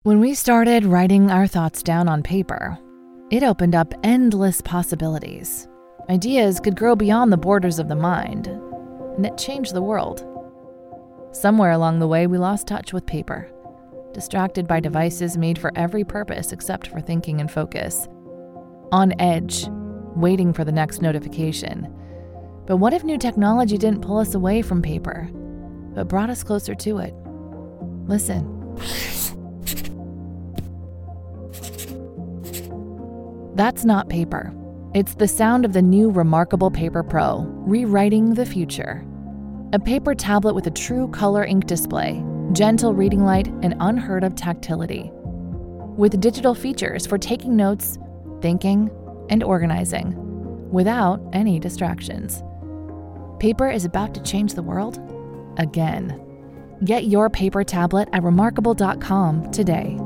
When we started writing our thoughts down on paper, it opened up endless possibilities. Ideas could grow beyond the borders of the mind, and it changed the world. Somewhere along the way, we lost touch with paper, distracted by devices made for every purpose except for thinking and focus. On edge, waiting for the next notification. But what if new technology didn't pull us away from paper, but brought us closer to it? Listen. That's not paper. It's the sound of the new Remarkable Paper Pro, rewriting the future. A paper tablet with a true color ink display, gentle reading light, and unheard of tactility. With digital features for taking notes, thinking, and organizing, without any distractions. Paper is about to change the world again. Get your paper tablet at remarkable.com today.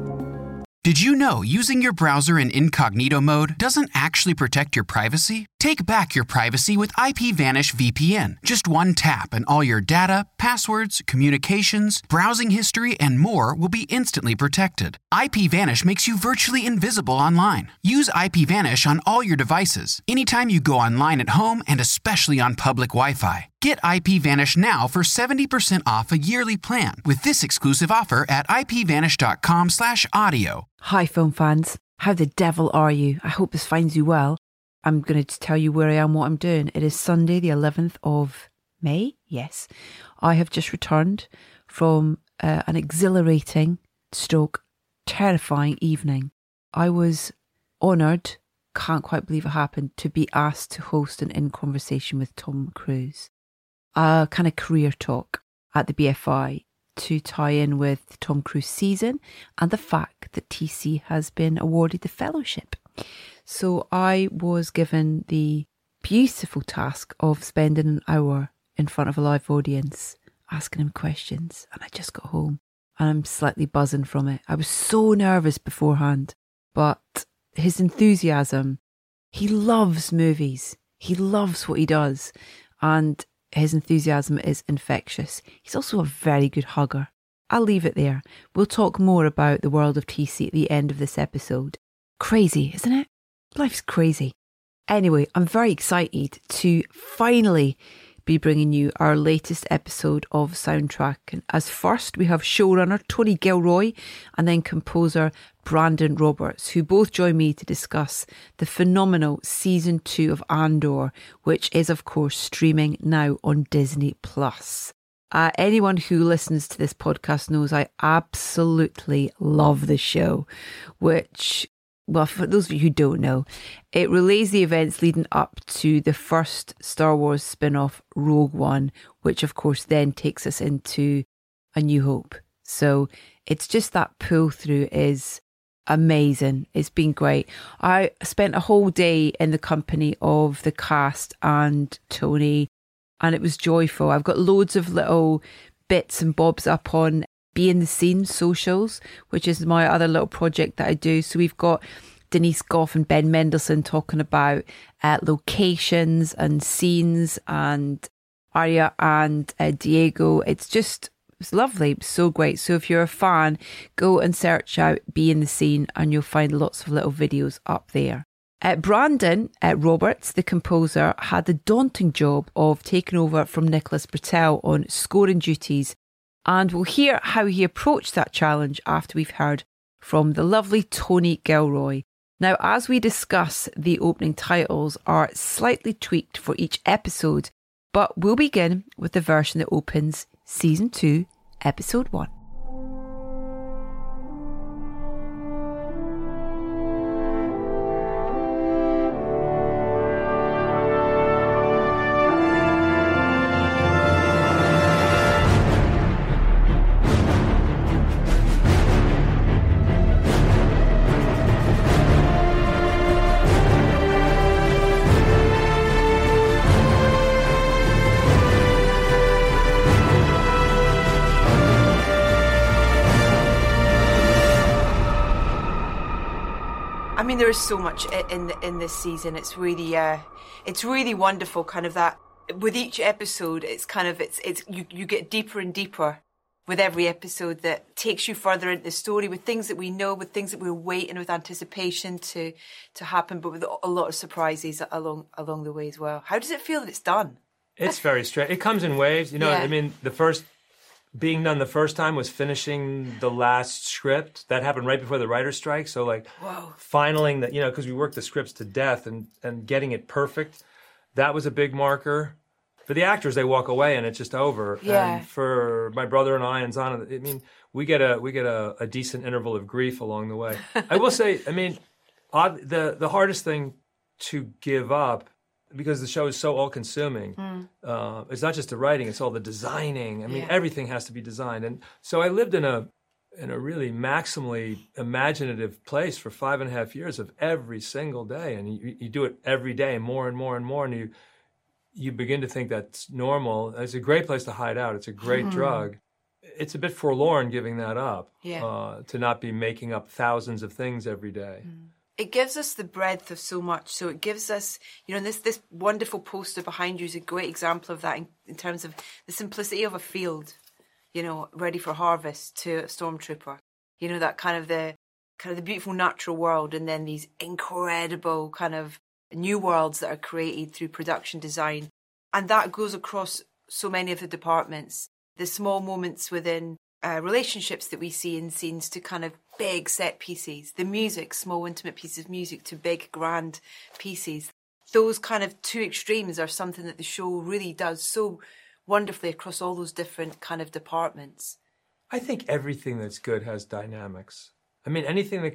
Did you know using your browser in incognito mode doesn't actually protect your privacy? Take back your privacy with IPVanish VPN. Just one tap and all your data, passwords, communications, browsing history, and more will be instantly protected. IPVanish makes you virtually invisible online. Use IPVanish on all your devices, anytime you go online at home and especially on public Wi-Fi. Get IPVanish now for 70% off a yearly plan with this exclusive offer at ipvanish.com/audio. Hi, film fans. How the devil are you? I hope this finds you well. I'm going to tell you where I am, what I'm doing. It is Sunday, the 11th of May. Yes. I have just returned from an exhilarating stroke, terrifying evening. I was honoured, can't quite believe it happened, to be asked to host an In Conversation with Tom Cruise. A kind of career talk at the BFI to tie in with Tom Cruise season and the fact that TC has been awarded the fellowship. So I was given the beautiful task of spending an hour in front of a live audience asking him questions, and I just got home and I'm slightly buzzing from it. I was so nervous beforehand, but his enthusiasm, he loves movies, he loves what he does, and his enthusiasm is infectious. He's also a very good hugger. I'll leave it there. We'll talk more about the world of TC at the end of this episode. Crazy, isn't it? Life's crazy. Anyway, I'm very excited to finally be bringing you our latest episode of Soundtrack. And as first, we have showrunner Tony Gilroy and then composer Brandon Roberts, who both join me to discuss the phenomenal Season 2 of Andor, which is, of course, streaming now on Disney+. Anyone who listens to this podcast knows I absolutely love the show, which, well, for those of you who don't know, it relays the events leading up to the first Star Wars spin-off, Rogue One, which of course then takes us into A New Hope. So it's just that pull through is amazing. It's been great. I spent a whole day in the company of the cast and Tony, and it was joyful. I've got loads of little bits and bobs up on Be in the Scene socials, which is my other little project that I do. So we've got Denise Goff and Ben Mendelsohn talking about locations and scenes, and Arya and Diego. It's lovely. It's so great. So if you're a fan, go and search out Be in the Scene and you'll find lots of little videos up there. Brandon Roberts, the composer, had the daunting job of taking over from Nicholas Britell on scoring duties, and we'll hear how he approached that challenge after we've heard from the lovely Tony Gilroy. Now, as we discuss, the opening titles are slightly tweaked for each episode, but we'll begin with the version that opens Season 2, Episode 1. I mean, there is so much in this season. It's really wonderful. Kind of that with each episode, it's kind of it's you get deeper and deeper with every episode that takes you further into the story, with things that we know, with things that we're waiting with anticipation to happen, but with a lot of surprises along the way as well. How does it feel that it's done? It's very straight. It comes in waves. You know, Yeah. I mean, being done the first time was finishing the last script. That happened right before the writer's strike. So like Whoa. finaling that, you know, because we worked the scripts to death and getting it perfect, that was a big marker. For the actors, they walk away and it's just over. Yeah. And for my brother and I and Zana, I mean, we get a decent interval of grief along the way. I will say, I mean, the hardest thing to give up, because the show is so all-consuming, it's not just the writing; it's all the designing. I mean, everything has to be designed, and so I lived in a really maximally imaginative place for 5.5 years of every single day, and you do it every day, more and more and more, and you begin to think that's normal. It's a great place to hide out. It's a great drug. It's a bit forlorn giving that up, to not be making up thousands of things every day. It gives us the breadth of so much. So it gives us, you know, this wonderful poster behind you is a great example of that in terms of the simplicity of a field, you know, ready for harvest, to a stormtrooper. You know, that kind of the beautiful natural world, and then these incredible kind of new worlds that are created through production design. And that goes across so many of the departments. The small moments within relationships that we see in scenes, to kind of big set pieces, the music, small intimate pieces of music, to big grand pieces. Those kind of two extremes are something that the show really does so wonderfully across all those different kind of departments. I think everything that's good has dynamics. I mean,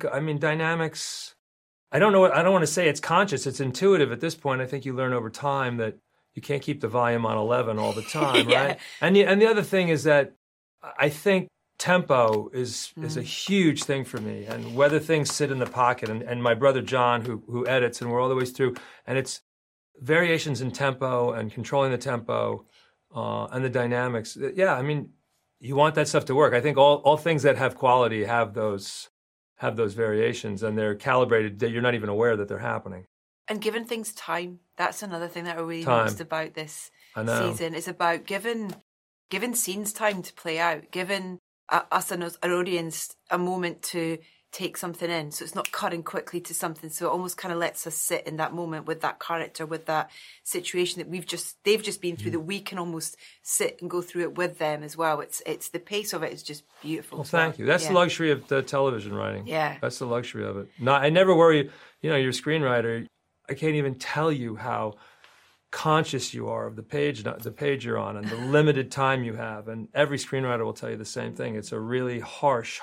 dynamics, I don't want to say it's conscious, it's intuitive at this point. I think you learn over time that you can't keep the volume on 11 all the time, right? And the other thing is that I think tempo is a huge thing for me, and whether things sit in the pocket, and my brother John, who edits, and we're all the way through, and it's variations in tempo and controlling the tempo and the dynamics. Yeah, I mean, you want that stuff to work. I think all things that have quality have those variations, and they're calibrated that you're not even aware that they're happening. And giving things time, that's another thing that I really Time. noticed about this I season. It's about giving scenes time to play out, giving us and our audience a moment to take something in. So it's not cutting quickly to something. So it almost kind of lets us sit in that moment with that character, with that situation that they've just been through, that we can almost sit and go through it with them as well. It's the pace of it is just beautiful. Well, thank you. That's the luxury of the television writing. Yeah. That's the luxury of it. I never worry, you know, you're a screenwriter. I can't even tell you how conscious you are of the page you're on and the limited time you have. And every screenwriter will tell you the same thing. It's a really harsh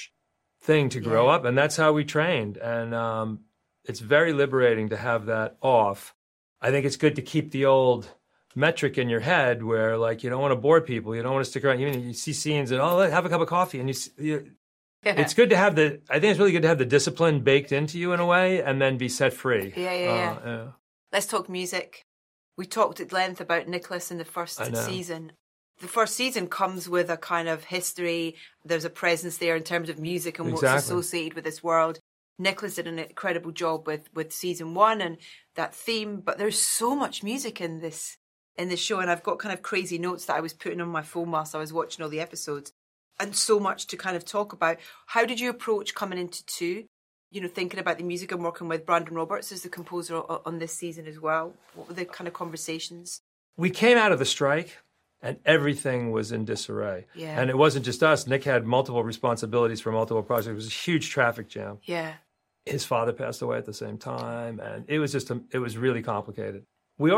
thing to grow up, and that's how we trained. And it's very liberating to have that off. I think it's good to keep the old metric in your head where, like, you don't want to bore people. You don't want to stick around. You see scenes and, have a cup of coffee. And it's good to have I think it's really good to have the discipline baked into you in a way, and then be set free. Yeah. Let's talk music. We talked at length about Nicholas in the first season. The first season comes with a kind of history. There's a presence there in terms of music and what's associated with this world. Nicholas did an incredible job with season 1 and that theme, but there's so much music in this show, and I've got kind of crazy notes that I was putting on my phone whilst I was watching all the episodes, and so much to kind of talk about. How did you approach coming into 2? You know, thinking about the music and working with Brandon Roberts as the composer on this season as well. What were the kind of conversations? We came out of the strike, and everything was in disarray. Yeah. And it wasn't just us. Nick had multiple responsibilities for multiple projects. It was a huge traffic jam. Yeah. His father passed away at the same time, and it was it was really complicated. We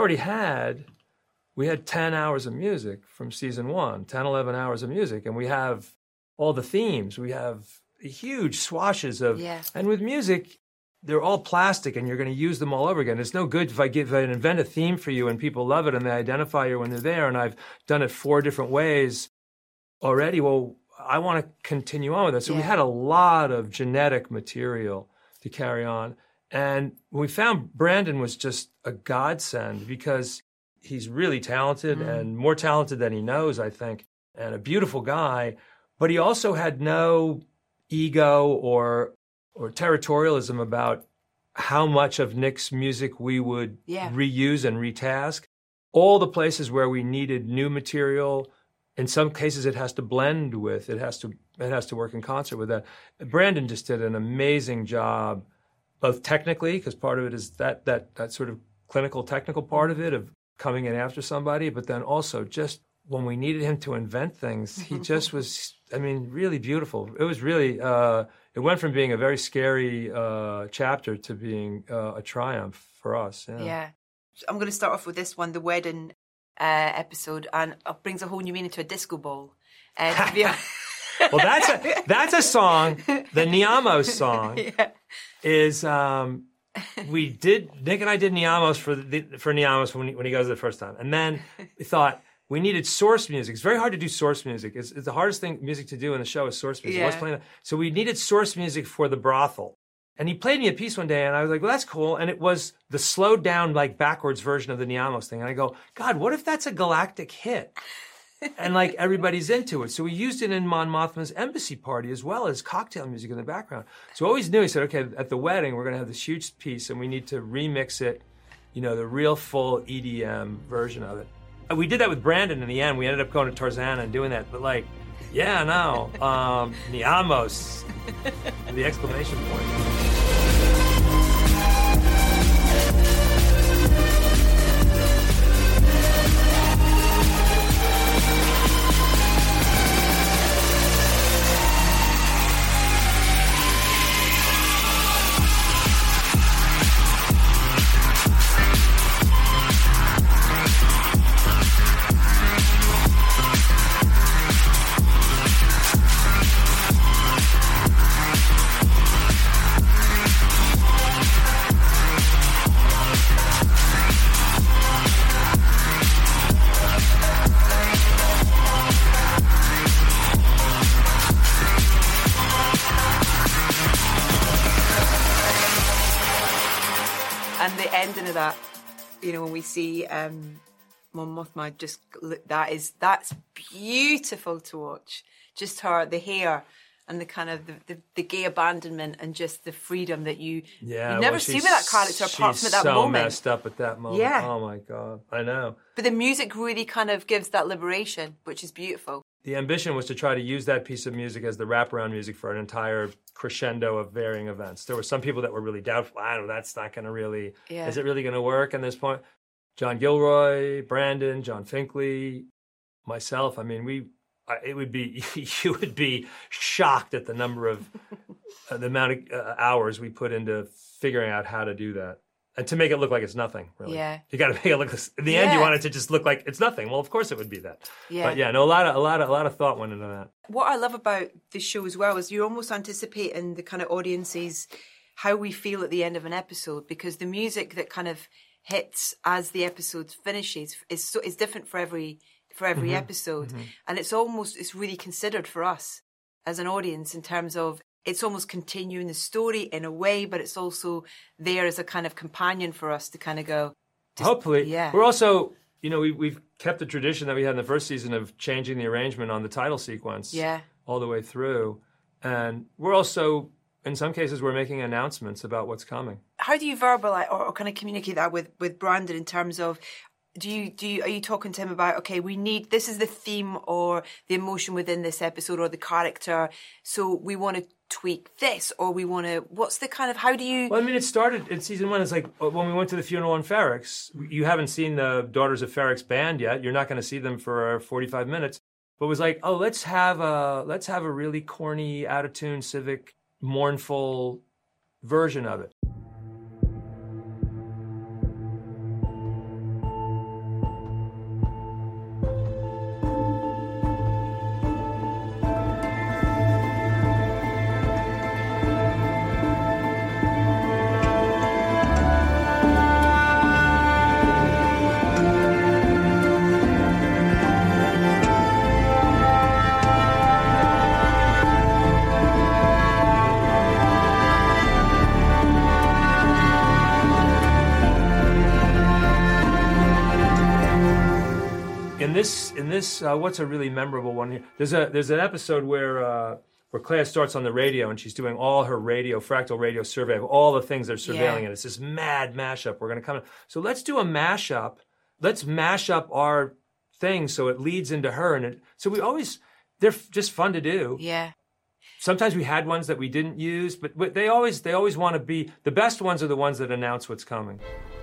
had 10 hours of music from season 1, 10, 11 hours of music, and we have all the themes. We have huge swashes of, and with music, they're all plastic, and you're going to use them all over again. It's no good if I invent a theme for you and people love it and they identify you when they're there, and I've done it 4 different ways already. Well, I want to continue on with it. So we had a lot of genetic material to carry on. And we found Brandon was just a godsend, because he's really talented and more talented than he knows, I think, and a beautiful guy. But he also had no ego or territorialism about how much of Nick's music we would reuse and retask. All the places where we needed new material in some cases it has to blend with, it has to work in concert with that. Brandon just did an amazing job, both technically, because part of it is that sort of clinical technical part of it, of coming in after somebody, but then also just when we needed him to invent things, he just was, really beautiful. It was really, it went from being a very scary chapter to being a triumph for us. Yeah. I'm going to start off with this one, the wedding episode, and it brings a whole new meaning to a disco ball. Well, that's a song. The Niamos song is Nick and I did Niamos for Niamos when he goes the first time, and then we thought we needed source music. It's very hard to do source music. It's the hardest music to do in the show is source music. Yeah. So we needed source music for the brothel. And he played me a piece one day, and I was like, well, that's cool. And it was the slowed down, backwards version of the Niamos thing. And I go, God, what if that's a galactic hit? And everybody's into it. So we used it in Mon Mothma's embassy party as well as cocktail music in the background. So I always knew, he said, okay, at the wedding, we're going to have this huge piece, and we need to remix it, the real full EDM version of it. We did that with Brandon in the end. We ended up going to Tarzana and doing that. But Niamos, the exclamation point. And the ending of that, when we see Mon Mothma, that's beautiful to watch. Just the hair and the kind of the gay abandonment and just the freedom that you never see with that character apart from at that moment. She's so messed up at that moment. Yeah. Oh my God, I know. But the music really kind of gives that liberation, which is beautiful. The ambition was to try to use that piece of music as the wraparound music for an entire crescendo of varying events. There were some people that were really doubtful. I don't know, that's not going to really, is it really going to work at this point? John Gilroy, Brandon, John Finkley, myself, you would be shocked at the number of, the amount of hours we put into figuring out how to do that. And to make it look like it's nothing, really. Yeah. You got to make it look. In the end, you want it to just look like it's nothing. Well, of course, it would be that. Yeah. But a lot of thought went into that. What I love about this show as well is you're almost anticipating the kind of audiences how we feel at the end of an episode, because the music that kind of hits as the episode finishes is different for every episode, and it's really considered for us as an audience in terms of. It's almost continuing the story in a way, but it's also there as a kind of companion for us to kind of go. Hopefully. Yeah. We're also, we've kept the tradition that we had in the first season of changing the arrangement on the title sequence all the way through. And we're also, in some cases, we're making announcements about what's coming. How do you verbalize or kind of communicate that with Brandon in terms of, are you talking to him about, okay, this is the theme or the emotion within this episode or the character, so we want to tweak this, or what's the kind of, how do you... Well, it started in season 1, it's like when we went to the funeral on Ferrex, you haven't seen the Daughters of Ferrex band yet, you're not going to see them for 45 minutes, but it was like, let's have a really corny, out-of-tune, civic, mournful version of it. In this, what's a really memorable one here? There's an episode where Claire starts on the radio and she's doing all her fractal radio survey of all the things they're surveilling, and it's this mad mashup. We're going to come in. So let's do a mashup. Let's mash up our things, so it leads into her. And so they're just fun to do. Yeah. Sometimes we had ones that we didn't use, but they always want to be, the best ones are the ones that announce what's coming.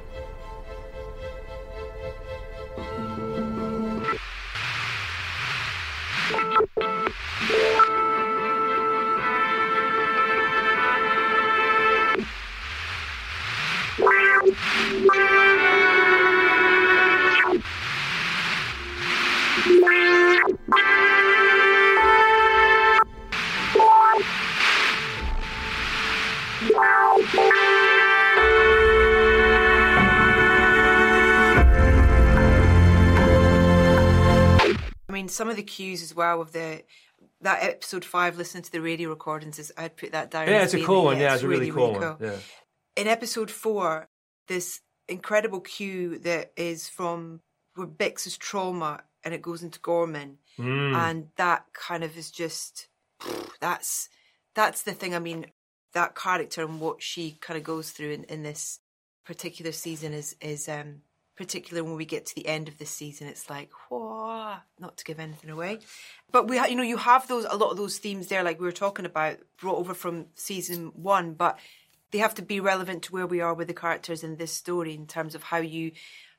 I mean, some of the cues as well of that episode 5, listening to the radio recordings, I'd put that down. Yeah, it's a cool one. Yeah, it's a really cool one. Yeah. In episode 4, this incredible cue that is from where Bix's trauma and it goes into Gorman. And that kind of is just, that's the thing. I mean, that character and what she kind of goes through in this particular season is particularly when we get to the end of this season, it's like, whoa, not to give anything away. But you have a lot of those themes there, like we were talking about, brought over from season 1, but they have to be relevant to where we are with the characters in this story in terms of how you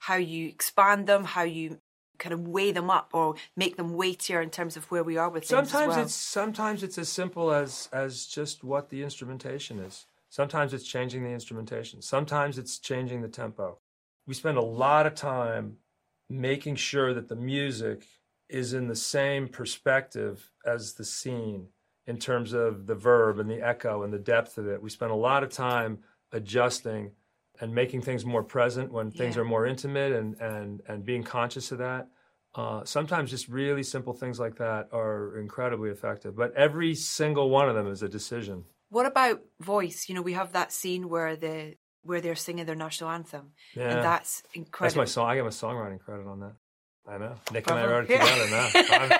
expand them, how you kind of weigh them up or make them weightier in terms of where we are with things as well. Sometimes it's as simple as just what the instrumentation is. Sometimes it's changing the instrumentation. Sometimes it's changing the tempo. We spend a lot of time making sure that the music is in the same perspective as the scene in terms of the verb and the echo and the depth of it. We spend a lot of time adjusting and making things more present when things are more intimate and being conscious of that. Sometimes just really simple things like that are incredibly effective. But every single one of them is a decision. What about voice? We have that scene where they're singing their national anthem. Yeah. And that's incredible. That's my song. I get my songwriting credit on that. I know. Nick and I wrote it together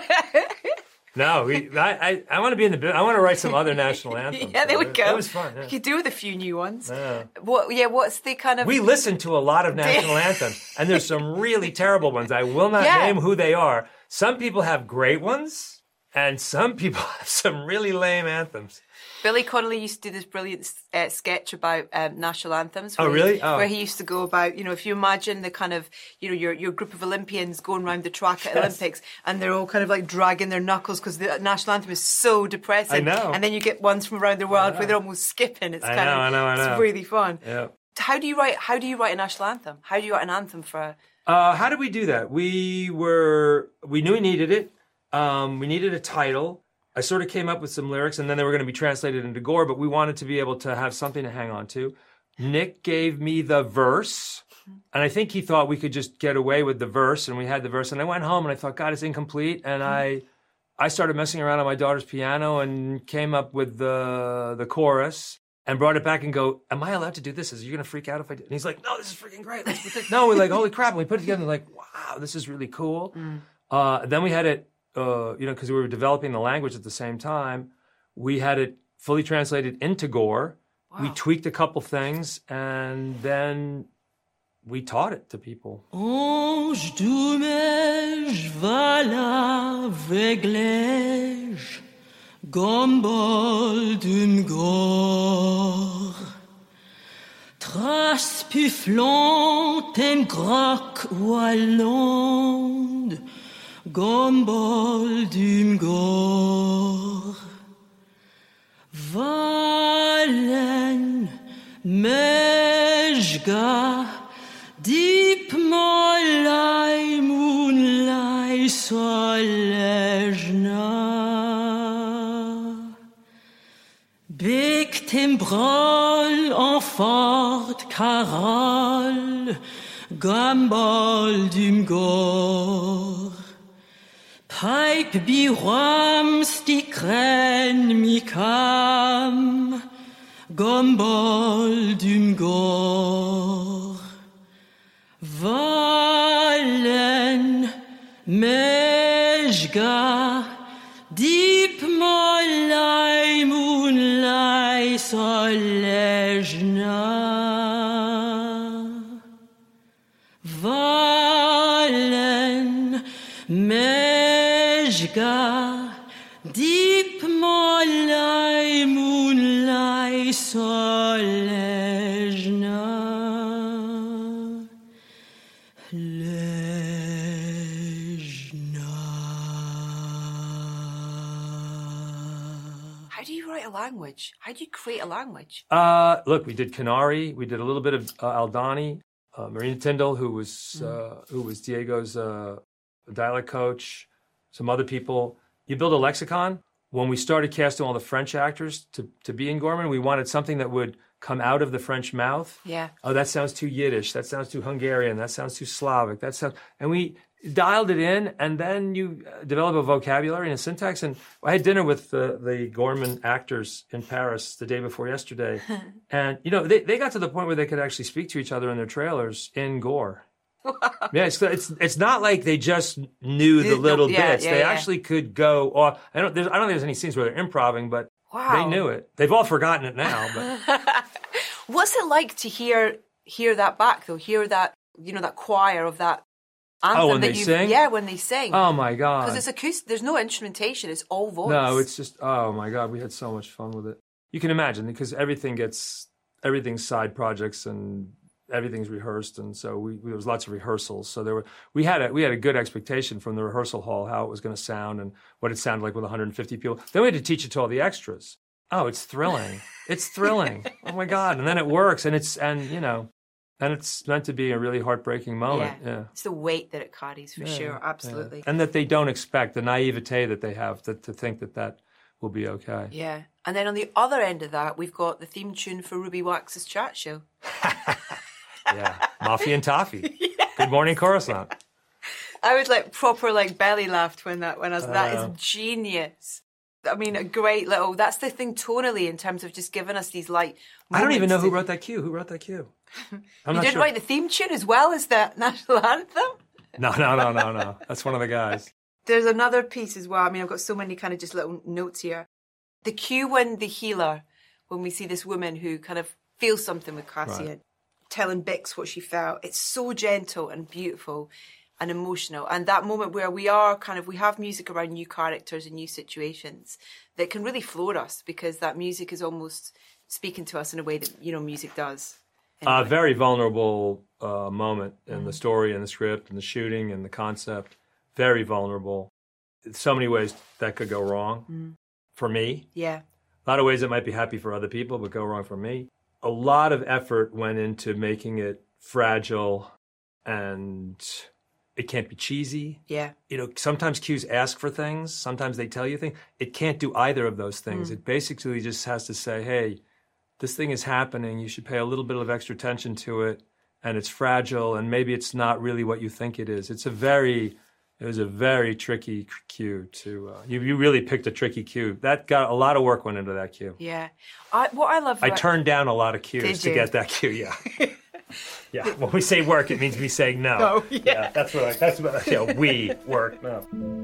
now. I want to be in the. I want to write some other national anthems. Yeah, there we go. That was fun. Yeah. We could do with a few new ones. Yeah. What's the kind of? We listen to a lot of national anthems, and there's some really terrible ones. I will not name who they are. Some people have great ones, and some people have some really lame anthems. Billy Connolly used to do this brilliant sketch about national anthems. Where he used to go about, if you imagine the kind of, your group of Olympians going around the track at Olympics and they're all kind of like dragging their knuckles because the national anthem is so depressing. I know. And then you get ones from around the world where they're almost skipping. It's I know. It's really fun. Yeah. How do you write a national anthem? How do you write an anthem for how did we do that? We knew we needed it. We needed a title. I sort of came up with some lyrics, and then they were going to be translated into Gore, but we wanted to be able to have something to hang on to. Nick gave me the verse, and I think he thought we could just get away with the verse, and we had the verse. And I went home, and I thought, God, it's incomplete. And I started messing around on my daughter's piano and came up with the chorus and brought it back and go, am I allowed to do this? Are you going to freak out if I do? And he's like, no, this is freaking great. Let's put it. No, we're like, holy crap. And we put it together, and we're like, wow, this is really cool. Then we had it. Because we were developing the language at the same time, we had it fully translated into Gore. Wow. We tweaked a couple things, and then we taught it to people. Ange dumej vala veglej gombol dum Gore tras puflant en grok wallond Gombol dum Gore Valen mejga Deep molai moonlight solejna Big timbrol en fort carol Gombol dum Gore Pipe biwam stikren mikam Gombol dum Gore Valen mejga Deep molai moonlight solejna Valen Lega, deep moonlight, moonlight, solejna, lejna. How do you write a language? How do you create a language? Look, we did Canary. We did a little bit of Aldani. Marina Tyndall, who was Diego's dialect coach, some other people. You build a lexicon. When we started casting all the French actors to be in Gorman, we wanted something that would come out of the French mouth. Yeah. Oh, that sounds too Yiddish. That sounds too Hungarian. That sounds too Slavic. And we dialed it in, and then you develop a vocabulary and a syntax. And I had dinner with the Gorman actors in Paris the day before yesterday. And, they got to the point where they could actually speak to each other in their trailers in Gore. Yeah, it's not like they just knew the little bits. They actually could go off. I don't think there's any scenes where they're improvising, but they knew it. They've all forgotten it now. But what's it like to hear that back, though? Hear that, that choir of that anthem when they sing? Yeah, when they sing. Oh, my God. Because it's acoustic. There's no instrumentation. It's all voice. No, it's just, oh, my God. We had so much fun with it. You can imagine, because everything's side projects and everything's rehearsed, and so there was lots of rehearsals. So we had a good expectation from the rehearsal hall how it was going to sound and what it sounded like with 150 people. Then we had to teach it to all the extras. Oh, it's thrilling! It's thrilling! Oh my God! And then it works, and it's meant to be a really heartbreaking moment. Yeah. It's the weight that it carries for sure. Absolutely. Yeah. And that they don't expect, the naivete that they have to think that will be okay. Yeah. And then on the other end of that, we've got the theme tune for Ruby Wax's chat show. Yeah, Mafi and Toffee. Yes. Good Morning Coruscant. I was proper belly laughed when I was. That is genius. I mean, a great little. That's the thing tonally in terms of just giving us these light. I don't even know who wrote that cue. Who wrote that cue? You did write the theme tune as well as the national anthem. No. That's one of the guys. There's another piece as well. I mean, I've got so many kind of just little notes here. The cue when the healer, when we see this woman who kind of feels something with Cassian. Right. Telling Bix what she felt. It's so gentle and beautiful and emotional. And that moment where we have music around new characters and new situations that can really floor us, because that music is almost speaking to us in a way that, music does. A very vulnerable moment in the story and the script and the shooting and the concept. Very vulnerable. So many ways that could go wrong for me. Yeah. A lot of ways it might be happy for other people, but go wrong for me. A lot of effort went into making it fragile, and it can't be cheesy. Yeah. Sometimes cues ask for things. Sometimes they tell you things. It can't do either of those things. It basically just has to say, hey, this thing is happening. You should pay a little bit of extra attention to it, and it's fragile, and maybe it's not really what you think it is. It was a very tricky cue to. You really picked a tricky cue. That got a lot of work went into that cue. Yeah, what I love. I turned down a lot of cues to get that cue. Yeah, yeah. When we say work, it means me saying no. No, yeah. That's what we work. No.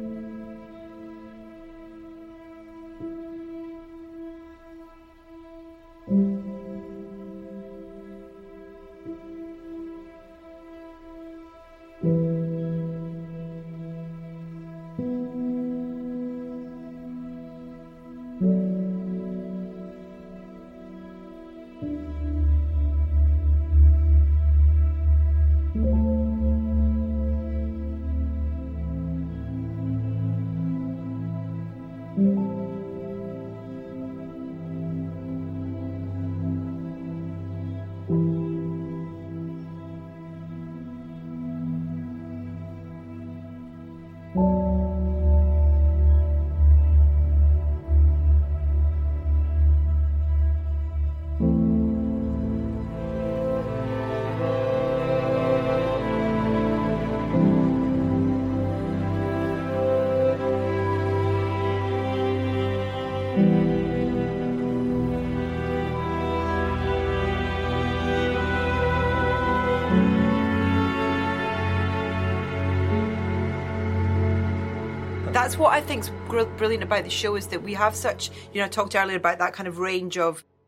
That's what I think's brilliant about the show, is that we have such, I talked earlier about that kind of range of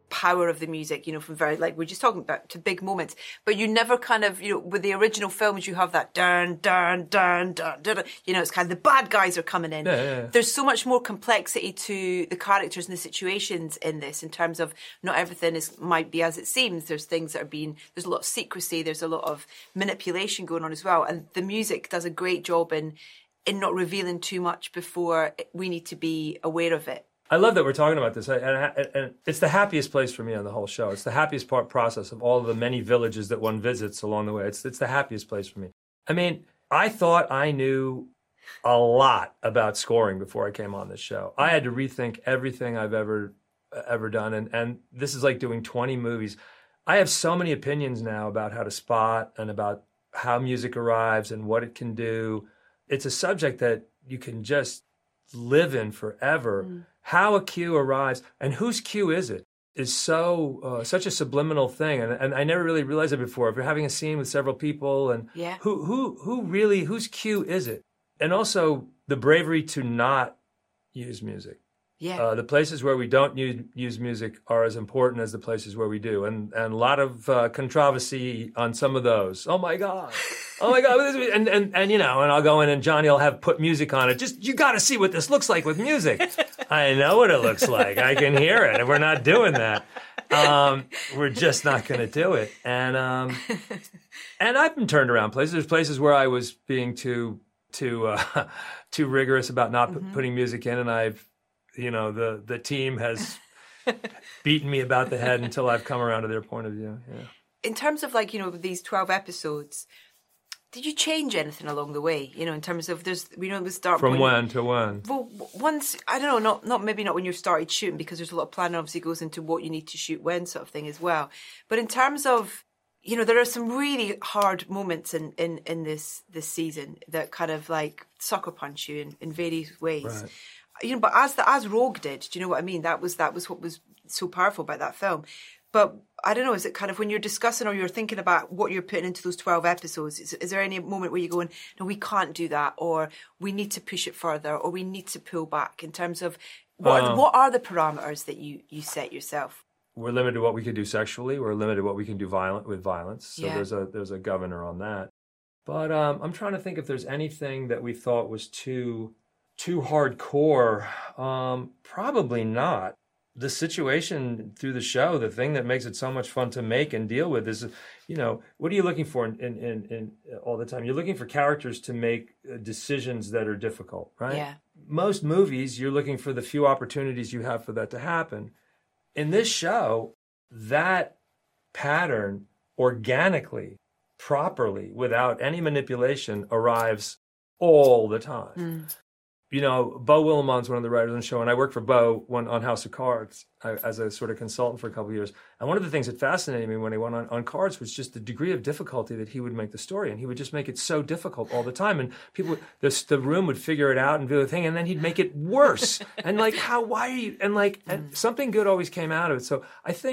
power of the music, you know, from very, like we're just talking about, to big moments. But you never kind of, you know, with the original films, you have that dun, dun, dun, dun, dun, dun. You know, it's kind of the bad guys are coming in. Yeah. There's so much more complexity to the characters and the situations in this, in terms of not everything might be as it seems. There's things that are there's a lot of secrecy, there's a lot of manipulation going on as well. And the music does a great job in not revealing too much before we need to be aware of it. I love that we're talking about this, and it's the happiest place for me on the whole show. It's the happiest process of all of the many villages that one visits along the way. It's the happiest place for me. I mean, I thought I knew a lot about scoring before I came on this show. I had to rethink everything I've ever done, and this is like doing 20 movies. I have so many opinions now about how to spot and about how music arrives and what it can do. It's a subject that you can just live in forever. How a cue arrives and whose cue is it is such a subliminal thing, and I never really realized it before. If you're having a scene with several people, and whose cue is it? And also the bravery to not use music. Yeah. The places where we don't use music are as important as the places where we do, and a lot of controversy on some of those. Oh my God, and you know, and I'll go in and Johnny will have put music on it. Just, you got to see what this looks like with music. I know what it looks like. I can hear it, and we're not doing that. We're just not going to do it. And I've been turned around places. There's places where I was being too rigorous about not putting music in, and I've. You know, the team has beaten me about the head until I've come around to their point of view. Yeah. In terms of, like, you know, these 12 episodes, did you change anything along the way? You know, in terms of the start from point. when to when? Well, once, I don't know, not when you started shooting, because there's a lot of planning obviously goes into what you need to shoot when, sort of thing as well. But in terms of, you know, there are some really hard moments in this season that kind of like sucker punch you in various ways. Right. You know, but as Rogue did, do you know what I mean? That was what was so powerful about that film. But I don't know, is it kind of when you're discussing or you're thinking about what you're putting into those 12 episodes, is there any moment where you're going, no, we can't do that, or we need to push it further, or we need to pull back, in terms of what are the parameters that you set yourself? We're limited to what we can do sexually. We're limited to what we can do with violence. So there's a governor on that. But I'm trying to think if there's anything that we thought was too hardcore. Probably not. The situation through the show, the thing that makes it so much fun to make and deal with is, you know, what are you looking for in all the time? You're looking for characters to make decisions that are difficult, right? Yeah. Most movies, you're looking for the few opportunities you have for that to happen. In this show, that pattern organically, properly, without any manipulation, arrives all the time. You know, Beau Willimon's one of the writers on the show, and I worked for Beau on House of Cards as a sort of consultant for a couple of years. And one of the things that fascinated me when he went on Cards was just the degree of difficulty that he would make the story, and he would just make it so difficult all the time. And people, the room would figure it out and do the thing, and then he'd make it worse. And like, why are you? And like, and something good always came out of it. So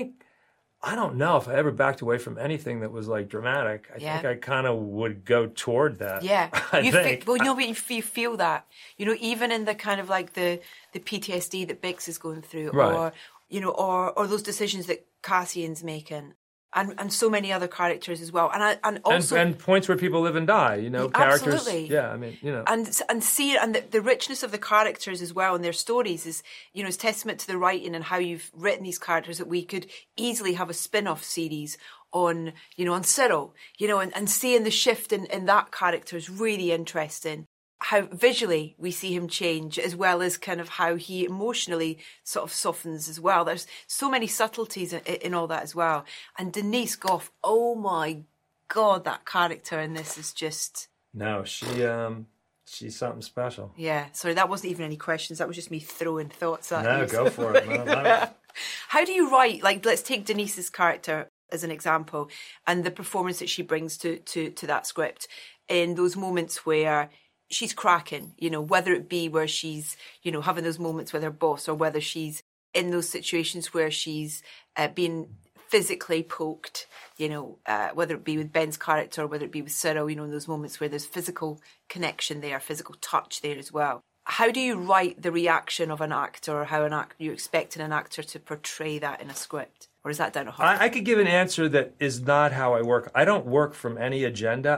I don't know if I ever backed away from anything that was like dramatic. I think I kind of would go toward that. Yeah. I think. Well, you know, you feel that, you know, even in the kind of like the PTSD that Bix is going through, right. or, you know, or those decisions that Cassian's making, and so many other characters as well. And also and points where people live and die, you know, characters. Absolutely. Yeah, I mean, you know. And see, and the richness of the characters as well and their stories is, you know, is testament to the writing and how you've written these characters, that we could easily have a spin-off series on, you know, on Cyril, you know, and seeing the shift in that character is really interesting. How visually we see him change, as well as kind of how he emotionally sort of softens as well. There's so many subtleties in all that as well. And Denise Gough, oh my God, that character in this is just... No, she's something special. Yeah, sorry, that wasn't even any questions. That was just me throwing thoughts at you. No, go for it. No. How do you write, like, let's take Denise's character as an example, and the performance that she brings to that script in those moments where she's cracking, you know, whether it be where she's, you know, having those moments with her boss, or whether she's in those situations where she's being physically poked, you know, whether it be with Ben's character or whether it be with Cyril, you know, in those moments where there's physical connection there, physical touch there as well. how do you write the reaction of an actor, or how you're expecting an actor to portray that in a script? Or is that down to heart? I could give an answer that is not how I work. I don't work from any agenda.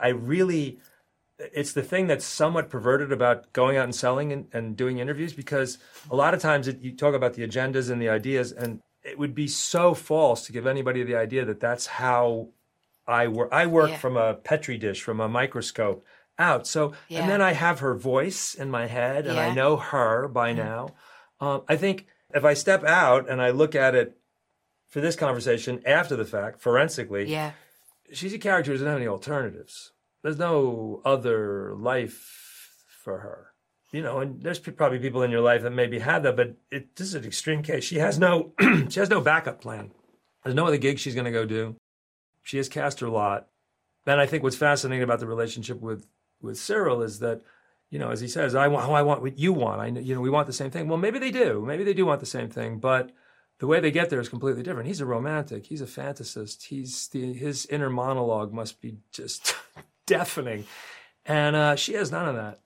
It's the thing that's somewhat perverted about going out and selling and doing interviews, because a lot of times you talk about the agendas and the ideas, and it would be so false to give anybody the idea that that's how I work. I work from a Petri dish, from a microscope out. So, and then I have her voice in my head, and I know her by now. I think if I step out and I look at it for this conversation after the fact, forensically, she's a character who doesn't have any alternatives. There's no other life for her. You know, and there's probably people in your life that maybe had that, but this is an extreme case. She has no she has no backup plan. There's no other gig she's going to go do. She has cast her lot. And I think what's fascinating about the relationship with Cyril is that, you know, as he says, I want what you want. We want the same thing. Well, maybe they do. Maybe they do want the same thing, but the way they get there is completely different. He's a romantic. He's a fantasist. His inner monologue must be just deafening. And she has none of that.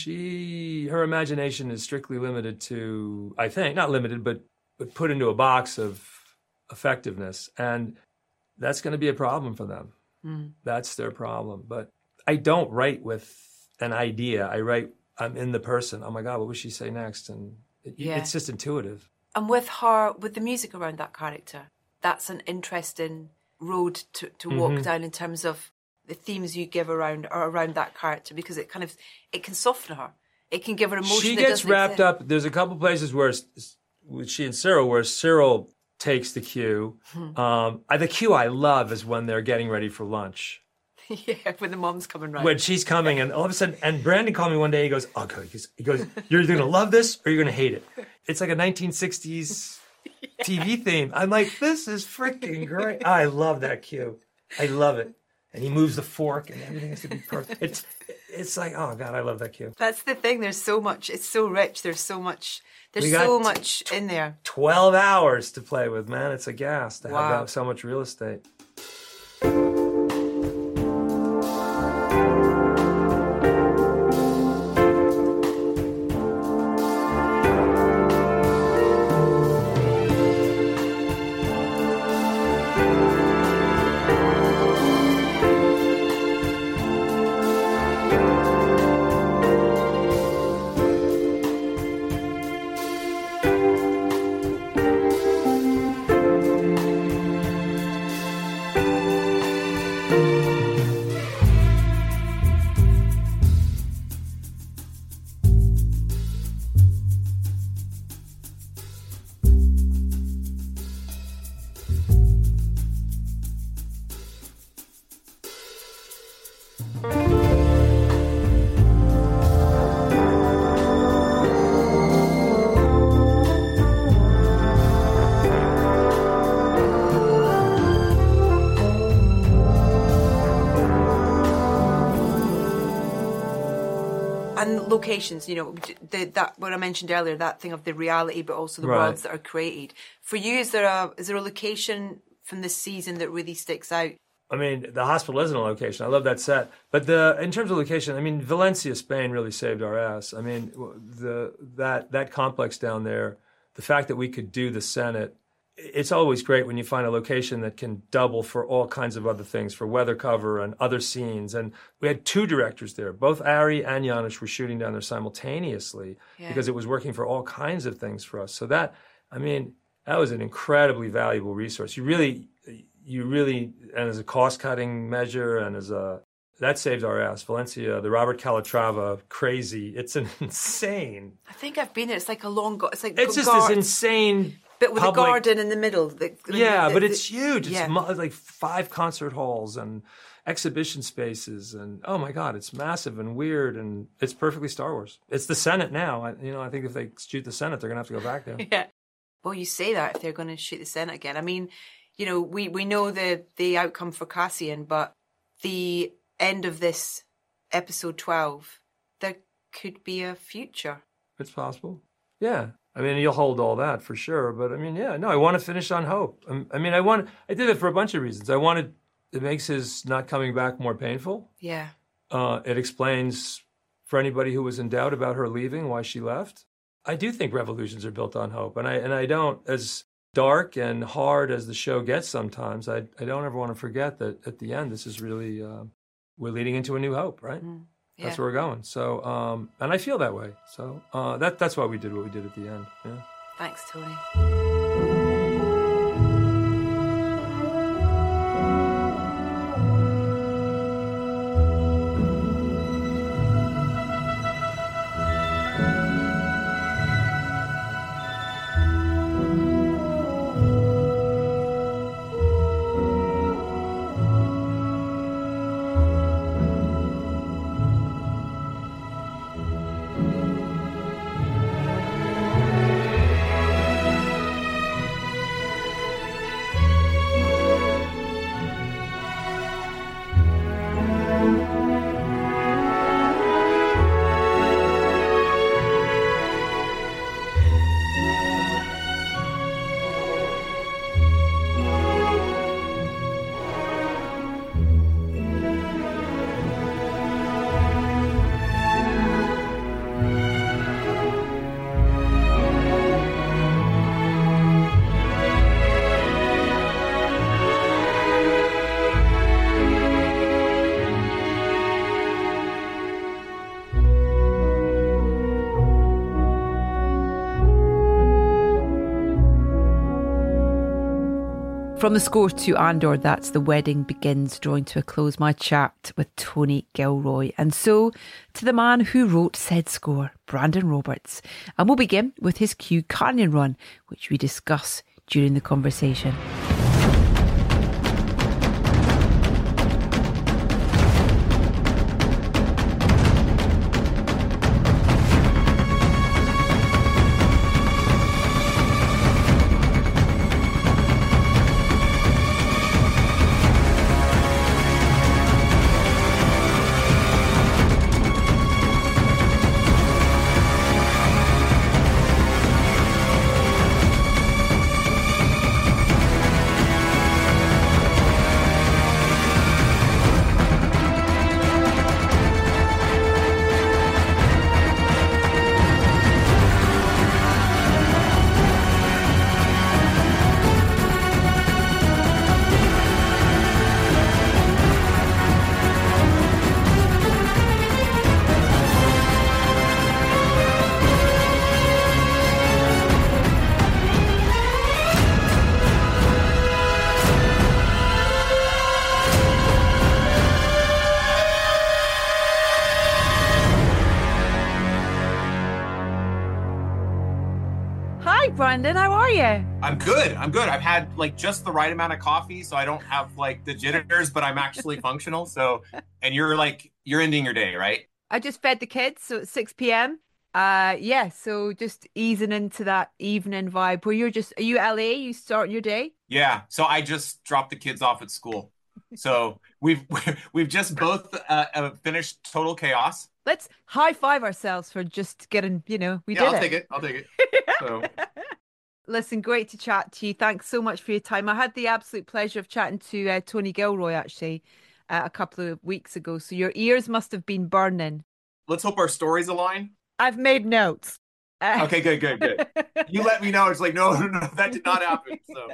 Her imagination is strictly limited to, I think, not limited, but put into a box of effectiveness. And that's going to be a problem for them. That's their problem. But I don't write with an idea. I'm in the person. Oh my God, what would she say next? And it's just intuitive. And with the music around that character, that's an interesting road to walk down in terms of the themes you give around that character, because it can soften her. It can give her emotion. She gets wrapped up. There's a couple places where with she and Cyril, where Cyril takes the cue. The cue I love is when they're getting ready for lunch. Yeah, when the mom's coming round. When she's coming, and all of a sudden, and Brandon called me one day. He goes, "Oh, God." He goes, "You're either gonna love this or you're gonna hate it." It's like a 1960s TV theme. I'm like, this is freaking great. I love that cue. I love it. And he moves the fork, and everything has to be perfect. It's like, oh God, I love that cue. That's the thing. There's so much. It's so rich. There's so much. There's so much in there. 12 hours to play with, man. It's a gas to have so much real estate. And locations, you know, that what I mentioned earlier, that thing of the reality, but also the worlds that are created. For you, is there a location from this season that really sticks out? I mean, the hospital isn't a location. I love that set. But in terms of location, I mean, Valencia, Spain really saved our ass. I mean, that complex down there, the fact that we could do the Senate, it's always great when you find a location that can double for all kinds of other things, for weather cover and other scenes. And we had 2 directors there. Both Ari and Janusz were shooting down there simultaneously because it was working for all kinds of things for us. So that was an incredibly valuable resource. You really, and as a cost-cutting measure and that saved our ass. Valencia, the Robert Calatrava, crazy. It's an insane. I think I've been there. It's like it's just this insane. But with a garden in the middle. But it's huge. It's like 5 concert halls and exhibition spaces. And, oh, my God, it's massive and weird. And it's perfectly Star Wars. It's the Senate now. I think if they shoot the Senate, they're going to have to go back there. Yeah. Well, you say that if they're going to shoot the Senate again. I mean, you know, we know the outcome for Cassian, but the end of this episode 12, there could be a future. It's possible. Yeah. I mean, you'll hold all that for sure. But I mean, I want to finish on hope. I mean, I did it for a bunch of reasons. It makes his not coming back more painful. Yeah. It explains for anybody who was in doubt about her leaving, why she left. I do think revolutions are built on hope. And I don't, as dark and hard as the show gets sometimes, I don't ever want to forget that at the end, this is really, we're leading into a new hope, right? Yeah. That's where we're going. So, and I feel that way. So that's why we did what we did at the end. Yeah. Thanks, Tony. From the score to Andor, that's The Wedding Begins, drawing to a close my chat with Tony Gilroy. And so to the man who wrote said score, Brandon Roberts. And we'll begin with his Cue Carnion run, which we discuss during the conversation. Brandon, how are you? I'm good. I've had like just the right amount of coffee, so I don't have like the jitters, but I'm actually functional. So, and you're ending your day, right? I just fed the kids, so it's 6 p.m. Yeah, so just easing into that evening vibe where are you LA? You starting your day? Yeah. So I just dropped the kids off at school. So we've just both finished Total Chaos. Let's high five ourselves for just getting, we did it. I'll take it. So. Listen, great to chat to you. Thanks so much for your time. I had the absolute pleasure of chatting to Tony Gilroy actually a couple of weeks ago. So your ears must have been burning. Let's hope our stories align. I've made notes. Okay, good. You let me know. It's like, no, that did not happen. So.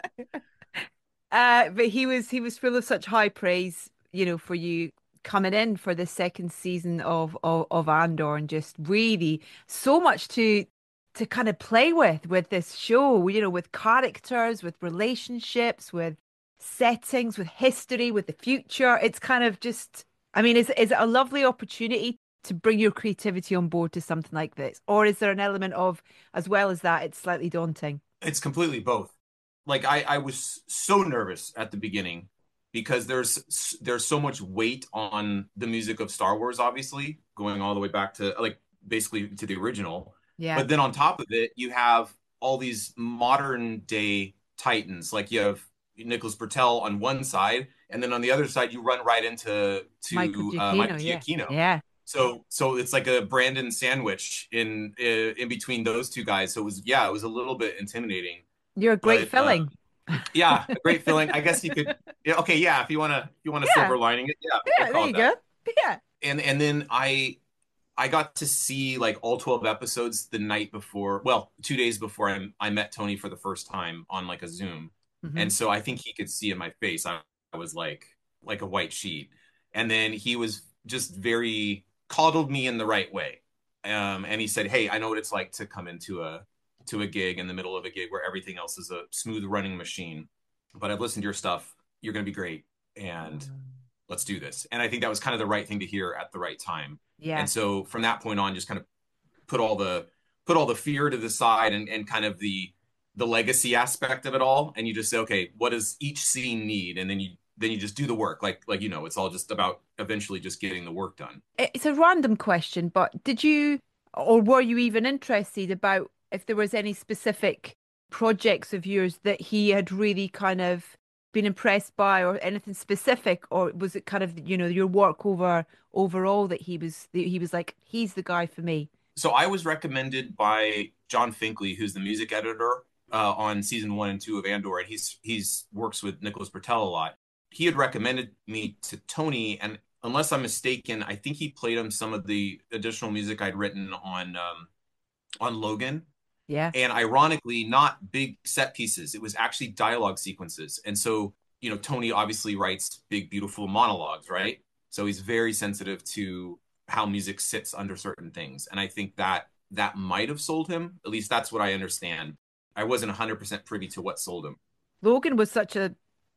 But he was full of such high praise, for you coming in for the second season of Andor, and just really so much to kind of play with this show, with characters, with relationships, with settings, with history, with the future. It's kind of just, is it a lovely opportunity to bring your creativity on board to something like this? Or is there an element of, as well as that, it's slightly daunting? It's completely both. Like I was so nervous at the beginning because there's so much weight on the music of Star Wars, obviously, going all the way back to like basically to the original. Yeah. But then on top of it, you have all these modern day titans. Like you have Nicholas Bertel on one side, and then on the other side, you run right into Michael Giacchino. Yeah. So it's like a Brandon sandwich in between those two guys. So it was a little bit intimidating. You're a great filling. Yeah, a great filling. I guess you could. Yeah, okay, yeah. If you want to silver lining it, yeah. There you go. Yeah. And then I I got to see like all 12 episodes the night before, well, 2 days before I met Tony for the first time on like a Zoom. Mm-hmm. And so I think he could see in my face, I was like a white sheet. And then he was just very coddled me in the right way. And he said, hey, I know what it's like to come into a gig in the middle of a gig where everything else is a smooth running machine. But I've listened to your stuff. You're going to be great. And let's do this. And I think that was kind of the right thing to hear at the right time. Yeah. And so from that point on, just kind of put all the fear to the side and kind of the legacy aspect of it all. And you just say, okay, what does each scene need? And then you just do the work. Like, it's all just about eventually just getting the work done. It's a random question, but did you, or were you even interested about if there was any specific projects of yours that he had really kind of been impressed by, or anything specific, or was it kind of, your work overall that he was like, he's the guy for me? So I was recommended by John Finkley, who's the music editor on season 1 and 2 of Andor, and he's works with Nicholas Britell a lot. He had recommended me to Tony, and unless I'm mistaken, I think he played him some of the additional music I'd written on Logan. Yeah. And ironically, not big set pieces. It was actually dialogue sequences. And so, Tony obviously writes big, beautiful monologues, right? So he's very sensitive to how music sits under certain things. And I think that might have sold him. At least that's what I understand. I wasn't 100% privy to what sold him. Logan was such a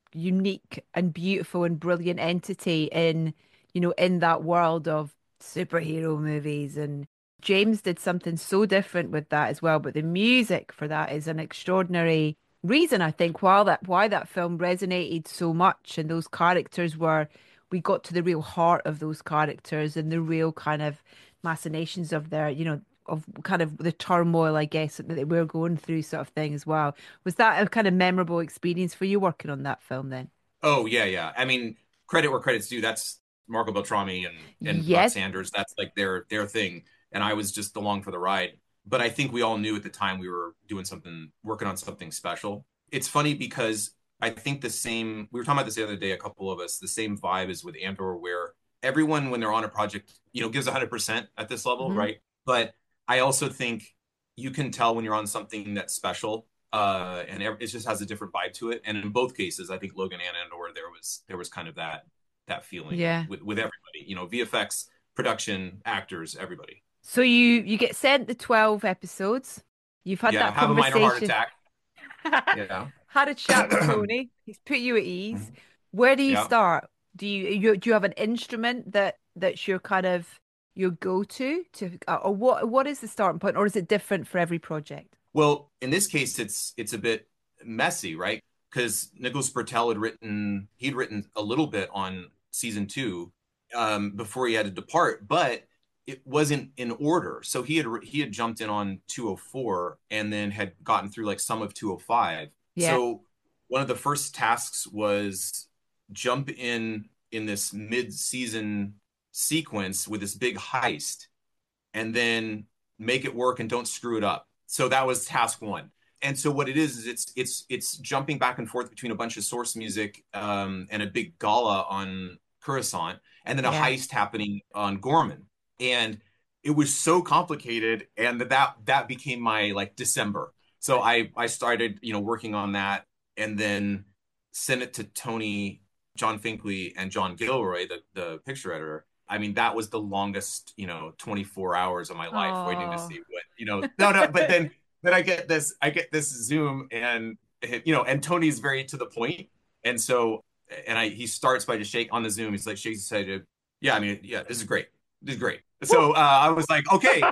unique and beautiful and brilliant entity in that world of superhero movies, and James did something so different with that as well. But the music for that is an extraordinary reason, I think, why that film resonated so much, and those characters we got to the real heart of those characters and the real kind of machinations of their, of kind of the turmoil, I guess, that they were going through, sort of thing as well. Was that a kind of memorable experience for you working on that film then? Oh, yeah. I mean, credit where credit's due. That's Marco Beltrami and Yes. Rod Sanders. That's like their thing. And I was just along for the ride. But I think we all knew at the time we were working on something special. It's funny because I think we were talking about this the other day, a couple of us, the same vibe is with Andor, where everyone, when they're on a project, gives 100% at this level, Mm-hmm. right? But I also think you can tell when you're on something that's special, and it just has a different vibe to it. And in both cases, I think Logan and Andor, there was kind of that feeling, yeah, with everybody, VFX, production, actors, everybody. So you get sent the 12 episodes. You've had that have conversation. a minor heart attack. Yeah. Had a chat with Tony. He's put you at ease. Where do you start? Do you have an instrument that's your kind of your go-to or what is the starting point, or is it different for every project? Well, in this case, it's a bit messy, right? Because Nicholas Britell he'd written a little bit on season 2 before he had to depart, but it wasn't in order. So he had jumped in on 204 and then had gotten through like some of 205. Yeah. So one of the first tasks was jump in this mid-season sequence with this big heist and then make it work and don't screw it up. So that was task 1. And so what it is it's jumping back and forth between a bunch of source music and a big gala on Coruscant, and then a heist happening on Gorman. And it was so complicated, and that became my like December. So I started, working on that, and then sent it to Tony, John Finkley, and John Gilroy, the picture editor. I mean, that was the longest, 24 hours of my life waiting to see what, no, but then I get this Zoom, and and Tony's very to the point, and so he starts by just shake on the Zoom. He's like shakes his head. Yeah, I mean, yeah, this is great. This is great. So I was like, okay,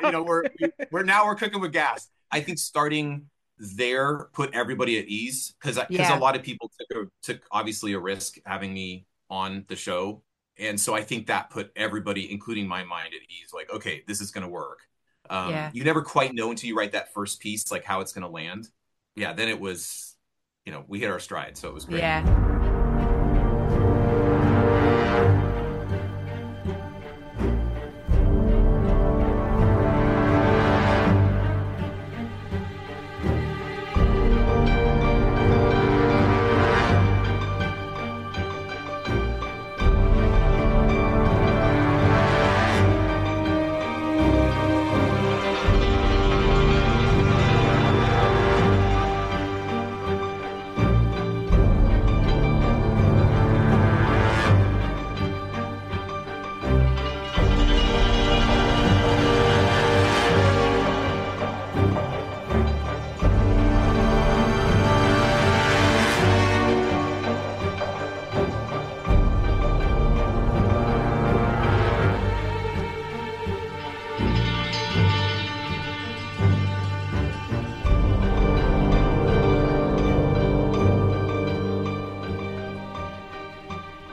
we're cooking with gas. I think starting there put everybody at ease because a lot of people took obviously a risk having me on the show, and so I think that put everybody, including my mind, at ease. Like, okay, this is going to work. You never quite know until you write that first piece, like how it's going to land. Yeah, then it was, we hit our stride, so it was great. Yeah.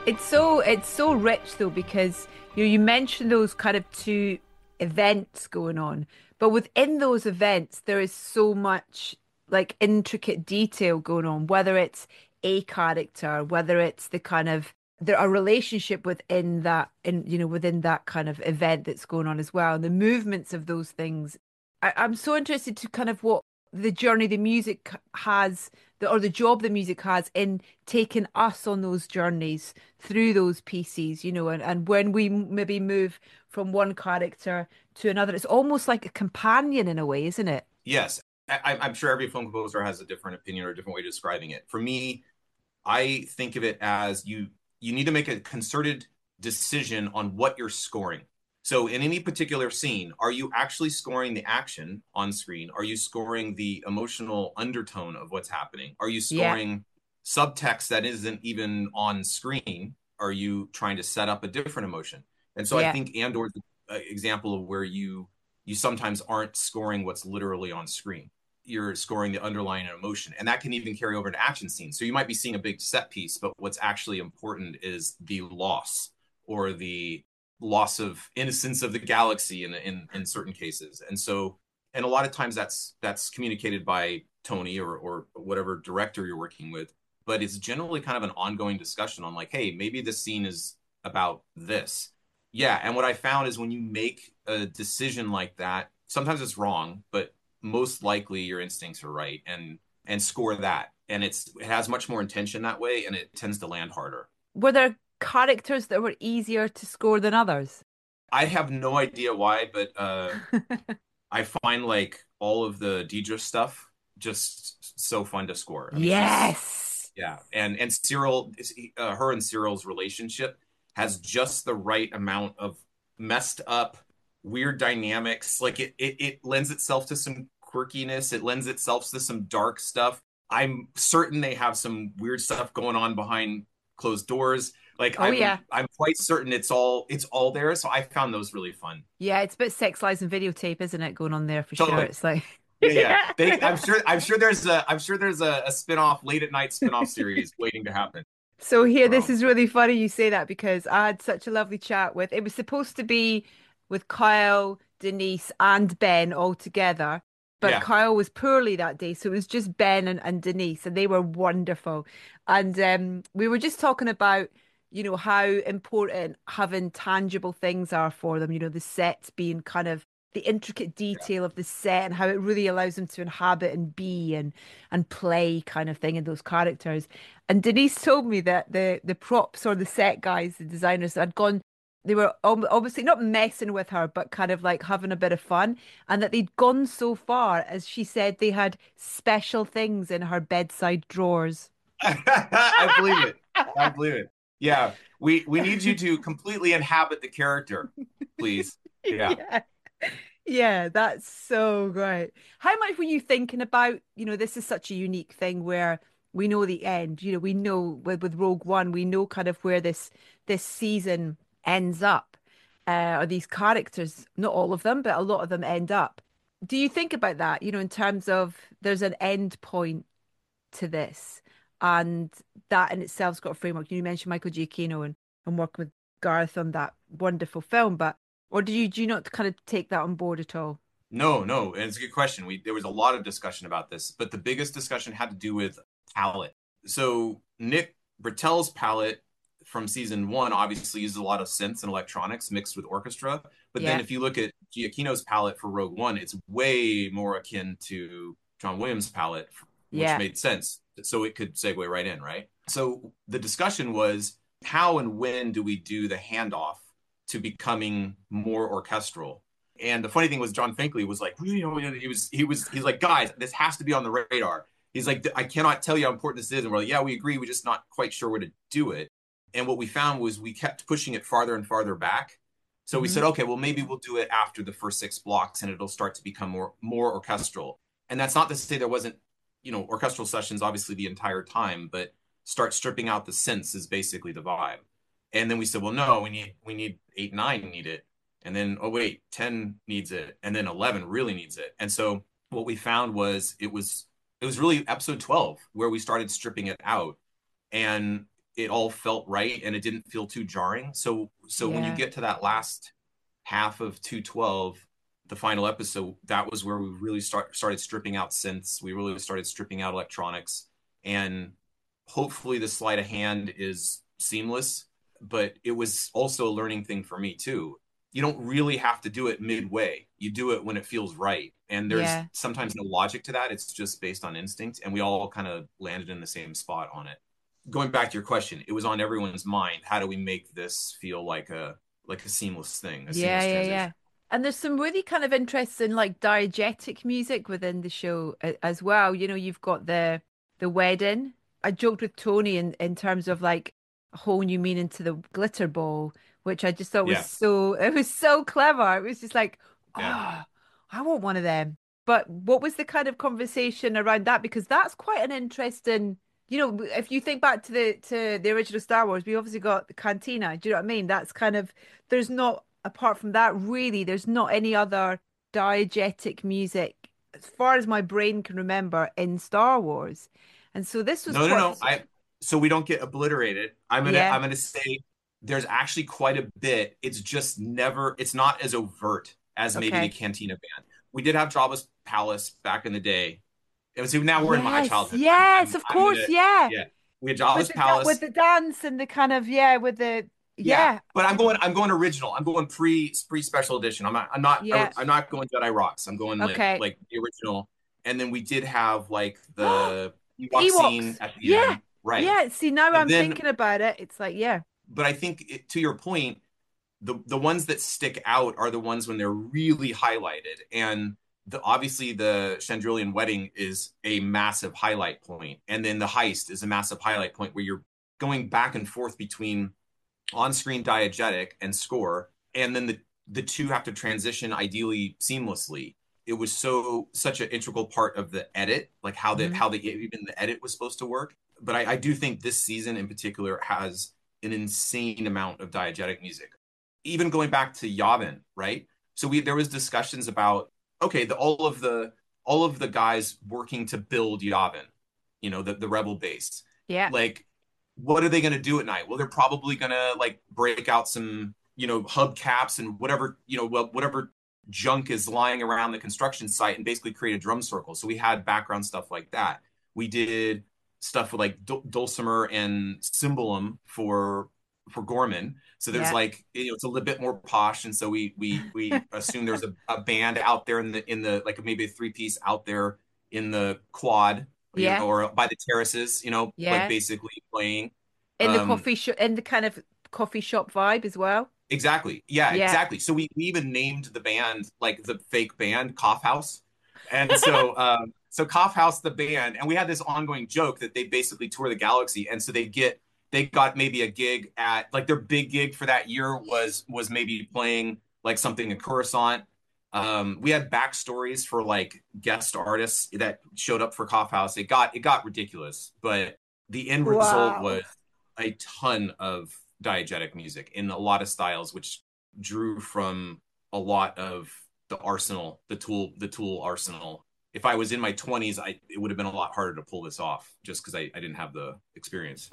It's so rich though, because you mentioned those kind of two events going on, but within those events there is so much like intricate detail going on, whether it's a character, whether it's the kind of there a relationship within that within that kind of event that's going on as well, and the movements of those things. I'm so interested to kind of what the journey the music has, or the job the music has in taking us on those journeys through those pieces, and when we maybe move from one character to another, it's almost like a companion in a way, isn't it? Yes. I'm sure every film composer has a different opinion or a different way of describing it. For me, I think of it as you need to make a concerted decision on what you're scoring. So in any particular scene, are you actually scoring the action on screen? Are you scoring the emotional undertone of what's happening? Are you scoring subtext that isn't even on screen? Are you trying to set up a different emotion? And so I think Andor's an example of where you sometimes aren't scoring what's literally on screen. You're scoring the underlying emotion, and that can even carry over into action scenes. So you might be seeing a big set piece, but what's actually important is the loss, or the loss of innocence of the galaxy in certain cases. And so, and a lot of times that's communicated by Tony or whatever director you're working with, but it's generally kind of an ongoing discussion on like, hey, maybe this scene is about this. Yeah. And what I found is when you make a decision like that, sometimes it's wrong, but most likely your instincts are right, and score that. And it has much more intention that way, and it tends to land harder. Were there characters that were easier to score than others? I have no idea why, but I find like all of the Deidre stuff just so fun to score. I mean, yes. Yeah. And Cyril, her and Cyril's relationship has just the right amount of messed up, weird dynamics. Like it lends itself to some quirkiness. It lends itself to some dark stuff. I'm certain they have some weird stuff going on behind closed doors. Like, I'm quite certain it's all there. So I found those really fun. Yeah, it's a bit Sex, Lies, and Videotape, isn't it? Going on there for totally. sure. It's like yeah. I'm sure there's a spin-off, late at night spin-off series waiting to happen. So here, this is really funny you say that, because I had such a lovely chat with. It was supposed to be with Kyle, Denise, and Ben all together. But Kyle was poorly that day, so it was just Ben and Denise, and they were wonderful. And we were just talking about, how important having tangible things are for them, the sets being kind of the intricate detail of the set, and how it really allows them to inhabit and be and play kind of thing in those characters. And Denise told me that the props, or the set guys, the designers, had gone, they were obviously not messing with her, but kind of like having a bit of fun. And that they'd gone so far, as she said, they had special things in her bedside drawers. I believe it. Yeah. We need you to completely inhabit the character, please. Yeah. Yeah, that's so great. How much were you thinking about, this is such a unique thing where we know the end, we know with Rogue One, we know kind of where this season ends up, or these characters, not all of them, but a lot of them end up. Do you think about that, in terms of there's an end point to this, and that in itself's got a framework? You mentioned Michael Giacchino and working with Gareth on that wonderful film, or do you not kind of take that on board at all? No, and it's a good question. There was a lot of discussion about this, but the biggest discussion had to do with palette. So Nick Britell's palette from season 1 obviously uses a lot of synths and electronics mixed with orchestra. But then if you look at Giacchino's palette for Rogue One, it's way more akin to John Williams' palette, which made sense. So it could segue right in, right? So the discussion was, how and when do we do the handoff to becoming more orchestral? And the funny thing was, John Finkley was like, he's like, guys, this has to be on the radar. He's like, I cannot tell you how important this is. And we're like, yeah, we agree. We're just not quite sure where to do it. And what we found was we kept pushing it farther and farther back. So we said, okay, well, maybe we'll do it after the first 6 blocks, and it'll start to become more orchestral. And that's not to say there wasn't, orchestral sessions, obviously, the entire time, but start stripping out the synths is basically the vibe. And then we said, well, no, we need 8, 9 need it. And then, oh, wait, 10 needs it. And then 11 really needs it. And so what we found was it was really episode 12 where we started stripping it out. And it all felt right and it didn't feel too jarring. So when you get to that last half of 212, the final episode, that was where we really started stripping out synths. We really started stripping out electronics, and hopefully the sleight of hand is seamless, but it was also a learning thing for me too. You don't really have to do it midway. You do it when it feels right. And there's sometimes no logic to that. It's just based on instinct. And we all kind of landed in the same spot on it. Going back to your question, it was on everyone's mind. How do we make this feel like a seamless thing? Yeah. And there's some really kind of interesting like diegetic music within the show as well. You know, you've got the wedding. I joked with Tony in terms of like a whole new meaning to the glitter ball, which I just thought was it was so clever. It was just like, I want one of them. But what was the kind of conversation around that? Because that's quite an interesting, you know, if you think back to the original Star Wars, we obviously got the cantina. Do you know what I mean? That's kind of, there's not, apart from that, really, there's not any other diegetic music, as far as my brain can remember, in Star Wars. And so this was no. So we don't get obliterated. I'm gonna say there's actually quite a bit. It's just it's not as overt as maybe the Cantina Band. We did have Jabba's Palace back in the day. It was now we're in my childhood. Yes, of course, yeah. We had Jabba's Palace with the dance and the kind of with the But I'm going original. I'm going pre special edition. I'm not going Jedi Rocks. I'm going like the original. And then we did have like the Ewok scene at the end. Right. Yeah. See, now I'm thinking about it. It's like, But I think to your point, the ones that stick out are the ones when they're really highlighted. And obviously the Chandrilian wedding is a massive highlight point. And then the heist is a massive highlight point where you're going back and forth between on-screen diegetic and score. And then the two have to transition ideally seamlessly. It was such an integral part of the edit, like how even the edit was supposed to work. But I do think this season in particular has an insane amount of diegetic music. Even going back to Yavin, right? So there was discussions about, okay, all of the guys working to build Yavin, you know, the rebel base. Yeah. Like, what are they going to do at night? Well, they're probably going to like break out some, you know, hubcaps and whatever, you know, whatever junk is lying around the construction site and basically create a drum circle. So we had background stuff like that. We did stuff with like dulcimer and cymbalum for Gorman. So there's like, you know, it's a little bit more posh. And so we assume there's a band out there in the like maybe a 3-piece out there in the quad, you know, or by the terraces, you know, like basically playing in the coffee shop, in the kind of coffee shop vibe as well. Exactly. Yeah, exactly. So we even named the band, like the fake band, Cough House. And so so Cough House, the band, and we had this ongoing joke that they basically tour the galaxy. And so they got maybe a gig at, like, their big gig for that year was maybe playing like something in Coruscant. We had backstories for like guest artists that showed up for Cough House. It got ridiculous, but the end result was a ton of diegetic music in a lot of styles, which drew from a lot of the arsenal, the tool arsenal. If I was in my 20s, it would have been a lot harder to pull this off just because I didn't have the experience.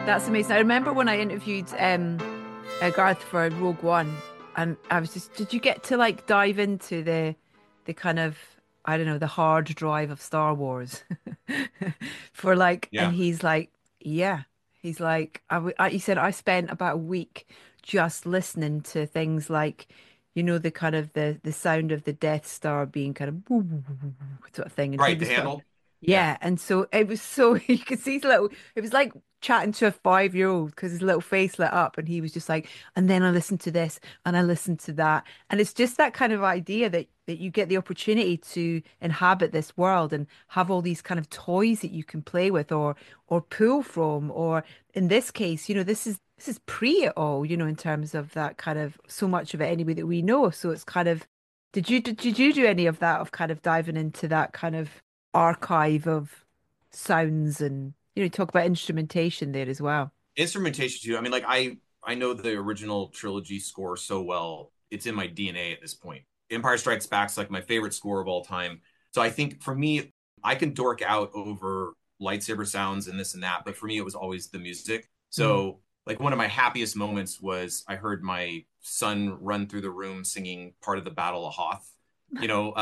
That's amazing. I remember when I interviewed Garth for Rogue One, and I was just, did you get to like dive into the kind of, I don't know, the hard drive of Star Wars for like, and Yeah. he's like, yeah, he's like, he said I spent about a week just listening to things like, you know, the kind of the sound of the Death Star being kind of sort of thing, and he Right. The was sort of, handle. Yeah. yeah, and so it was so you could see his little. It was like chatting to a 5-year-old because his little face lit up, and he was just like, and then I listened to this and I listened to that, and it's just that kind of idea that you get the opportunity to inhabit this world and have all these kind of toys that you can play with or pull from, or in this case, you know, this is pre it all, you know, in terms of that kind of so much of it anyway that we know. So it's kind of, did you do any of that of kind of diving into that kind of archive of sounds and you know talk about instrumentation there as well. Instrumentation too. I mean, like I know the original trilogy score so well. It's in my DNA at this point. Empire Strikes Back's like my favorite score of all time. So I think for me, I can dork out over lightsaber sounds and this and that, but for me, it was always the music. Mm. So like one of my happiest moments was I heard my son run through the room singing part of the Battle of Hoth. You know,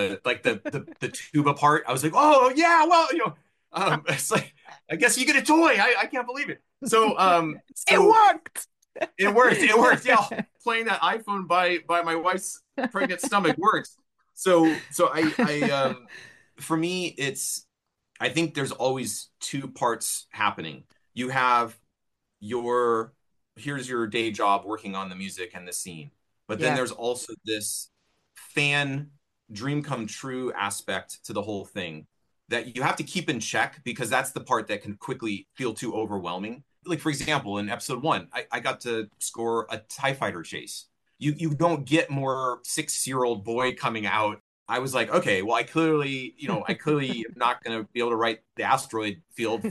the tuba part. I was like, oh yeah, well, you know, it's like I guess you get a toy. I can't believe it. So It so worked. it worked. It worked. Yeah, playing that iPhone by my wife's pregnant stomach works. So I for me it's I think there's always two parts happening. You have your here's your day job working on the music and the scene. But then Yeah, there's also this fan dream come true aspect to the whole thing that you have to keep in check because that's the part that can quickly feel too overwhelming. Like for example, in episode 1, I got to score a TIE fighter chase. You don't get more 6-year-old boy coming out. I was like, okay, well, I clearly am not going to be able to write the asteroid field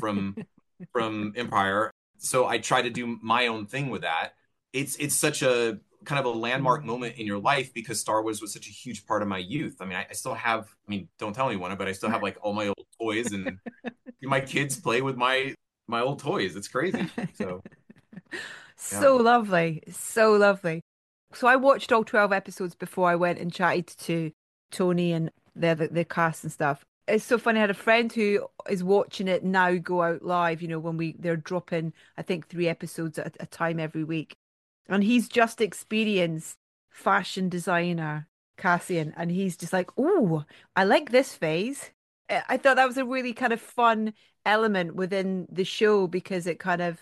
from Empire. So I try to do my own thing with that. It's such a kind of a landmark moment in your life because Star Wars was such a huge part of my youth. I mean, I still have, I mean, don't tell anyone, but I still have like all my old toys and my kids play with my old toys. It's crazy. So yeah. so lovely, so lovely. So I watched all 12 episodes before I went and chatted to Tony and the cast and stuff. It's so funny. I had a friend who is watching it now go out live, you know, when they're dropping, I think 3 episodes at a time every week. And he's just experienced fashion designer Cassian, and he's just like, "Oh, I like this phase." I thought that was a really kind of fun element within the show because it kind of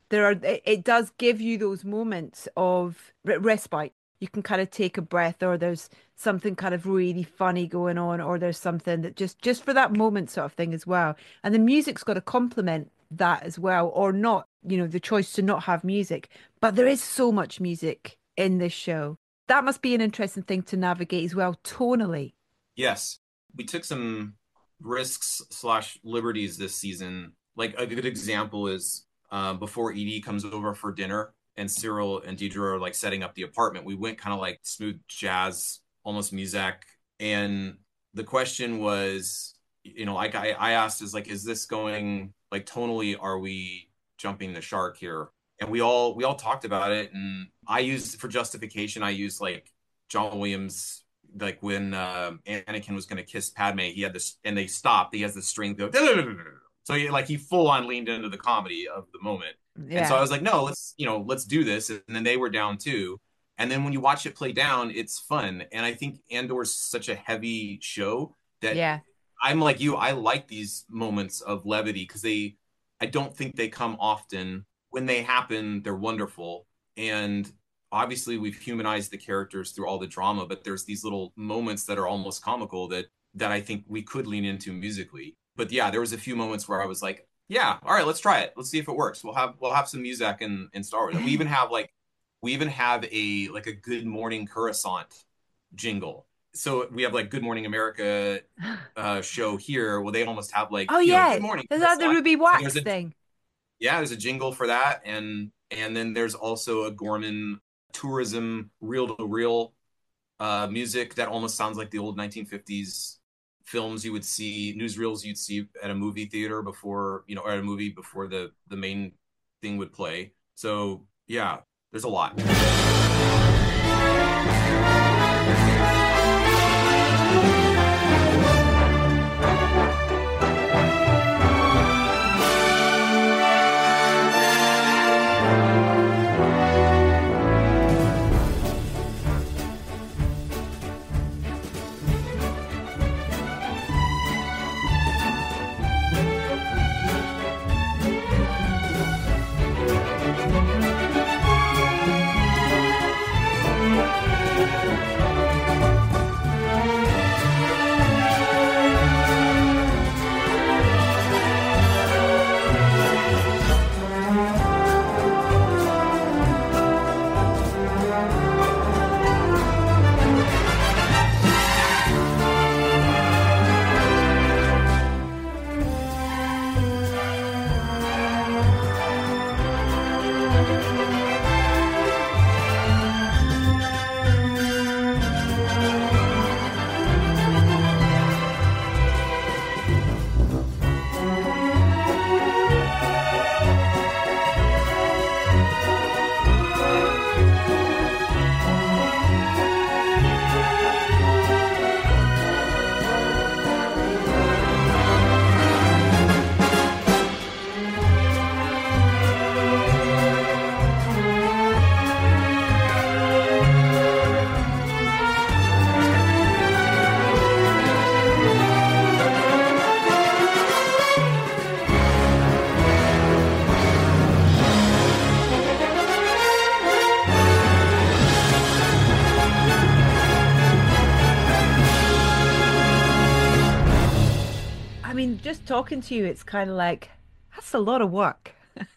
it does give you those moments of respite. You can kind of take a breath, or there's something kind of really funny going on, or there's something that just for that moment sort of thing as well. And the music's got to complement that as well, or not, you know, the choice to not have music. But there is so much music in this show. That must be an interesting thing to navigate as well, tonally. Yes, we took some risks slash liberties this season. Like a good example is before Edie comes over for dinner and Cyril and Deidre are like setting up the apartment. We went kind of like smooth jazz, almost music. And the question was, you know, like I asked is like, is this going like tonally, are we jumping the shark here? And we all talked about it. And I used for justification, I used like John Williams, like when Anakin was going to kiss Padme, he had this, and they stopped. He has the string go, so he full on leaned into the comedy of the moment. And so I Yeah, was like, no, let's do this. And then they were down too. And then when you watch it play down, it's fun. And I think Andor's such a heavy show that yeah. I'm like you. I like these moments of levity because I don't think they come often. When they happen, they're wonderful. And obviously, we've humanized the characters through all the drama, but there's these little moments that are almost comical that I think we could lean into musically. But yeah, there was a few moments where I was like, yeah, all right, let's try it. Let's see if it works. We'll have some music in Star Wars. And we even have a like a Good Morning Coruscant jingle. So we have like Good Morning America show here. Well, they almost have like, Oh you know, yeah, Good Morning there's that the Coruscant. Ruby And Wax thing. there's a jingle for that, and then there's also a Gorman tourism reel to reel music that almost sounds like the old 1950s films you would see, newsreels you'd see at a movie theater before, you know, or at a movie before the main thing would play. So yeah, there's a lot. Just talking to you, it's kind of like, that's a lot of work.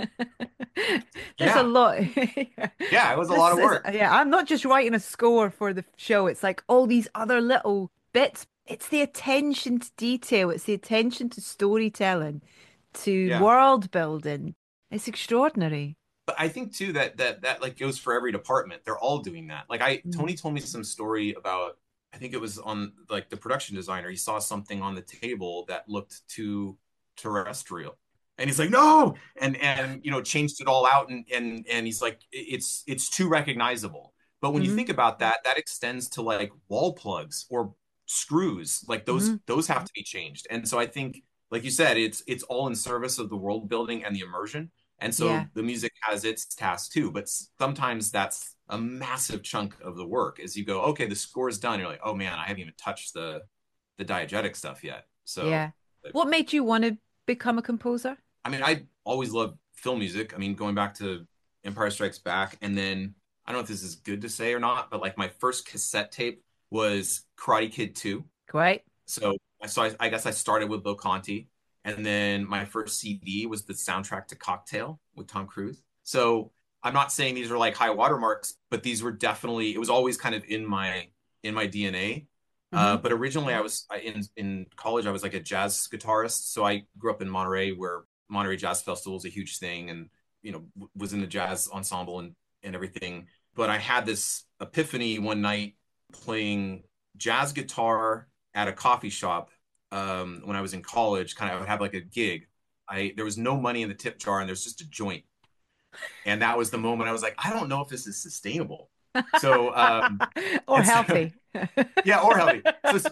There's Yeah. a lot. Yeah, it was a lot of work. Yeah, I'm not just writing a score for the show. It's like all these other little bits. It's the attention to detail. It's the attention to storytelling, to Yeah. world building. It's extraordinary. But I think too that like goes for every department. They're all doing that. Like Tony told me some story about, I think it was on like the production designer. He saw something on the table that looked too terrestrial. And he's like, no, and changed it all out, and he's like, it's too recognizable. But when you think about that, that extends to like wall plugs or screws, like those have to be changed. And so I think, like you said, it's all in service of the world building and the immersion. And so the music has its task too. But sometimes that's a massive chunk of the work. As you go, okay, the score is done. You're like, oh man, I haven't even touched the diegetic stuff yet. So yeah, what made you want to become a composer? I mean, I always loved film music. I mean, going back to Empire Strikes Back, and then I don't know if this is good to say or not, but like my first cassette tape was Karate Kid 2. Great. So I guess I started with Bill Conti, and then my first CD was the soundtrack to Cocktail with Tom Cruise. So I'm not saying these are like high watermarks, but these were definitely, it was always kind of in my DNA. But originally I was in college, I was like a jazz guitarist. So I grew up in Monterey, where Monterey Jazz Festival is a huge thing, and, was in the jazz ensemble and everything. But I had this epiphany one night playing jazz guitar at a coffee shop when I was in college. Kind of, I would have like a gig. There was no money in the tip jar, and there's just a joint. And that was the moment I was like, I don't know if this is sustainable. So or healthy. Yeah, or healthy.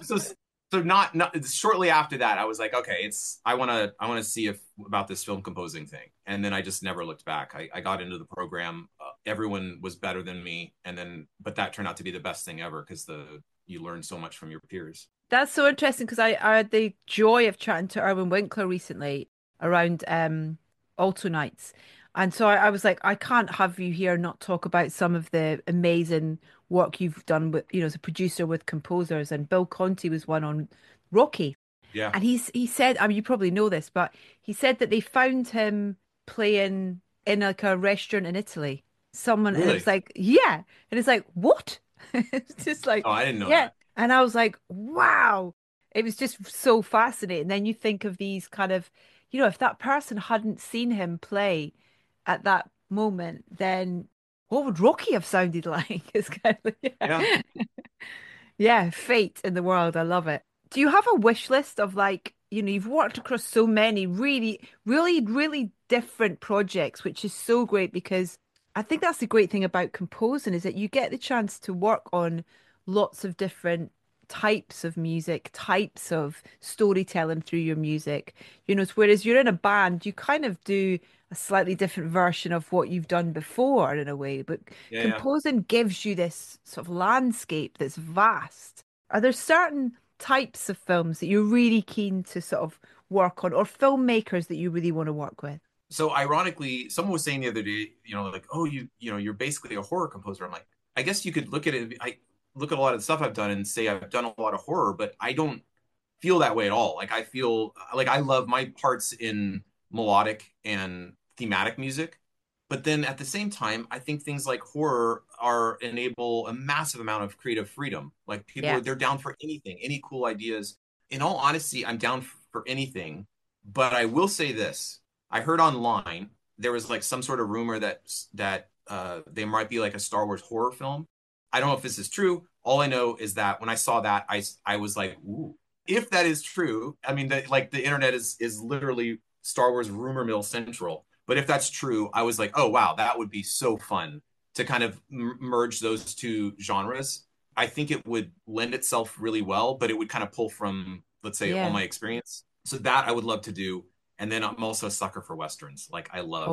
So not shortly after that, I was like, okay, I want to see about this film composing thing. And then I just never looked back. I got into the program. Everyone was better than me, but that turned out to be the best thing ever, because you learn so much from your peers. That's so interesting, because I had the joy of chatting to Erwin Winkler recently around Alto Nights. And so I was like, I can't have you here and not talk about some of the amazing work you've done with, as a producer with composers. And Bill Conti was one on Rocky. Yeah. And he said, I mean, you probably know this, but he said that they found him playing in like a restaurant in Italy. Someone, really? And it's like, yeah. And it's like, what? It's just like, oh, I didn't know that. And I was like, wow. It was just so fascinating. Then you think of these kind of, if that person hadn't seen him play at that moment, then what would Rocky have sounded like? It's kind of fate in the world. I love it. Do you have a wish list of, like, you've worked across so many really, really, really different projects, which is so great because I think that's the great thing about composing is that you get the chance to work on lots of different types of music, types of storytelling through your music. Whereas you're in a band, you kind of do a slightly different version of what you've done before in a way. But Yeah. composing gives you this sort of landscape that's vast. Are there certain types of films that you're really keen to sort of work on, or filmmakers that you really want to work with? So ironically, someone was saying the other day, like, oh, you're basically a horror composer. I'm like, I guess you could look at it. I look at a lot of the stuff I've done and say I've done a lot of horror, but I don't feel that way at all. Like I feel like I love my parts in melodic and thematic music. But then at the same time, I think things like horror enable a massive amount of creative freedom. Like people, they're down for anything, any cool ideas. In all honesty, I'm down for anything. But I will say this. I heard online there was like some sort of rumor that there might be like a Star Wars horror film. I don't know if this is true. All I know is that when I saw that, I was like, ooh. If that is true, I mean, like the internet is literally Star Wars rumor mill central. But if that's true, I was like, oh, wow, that would be so fun to kind of merge those two genres. I think it would lend itself really well, but it would kind of pull from, let's say, all my experience. So that I would love to do. And then I'm also a sucker for Westerns. Like I love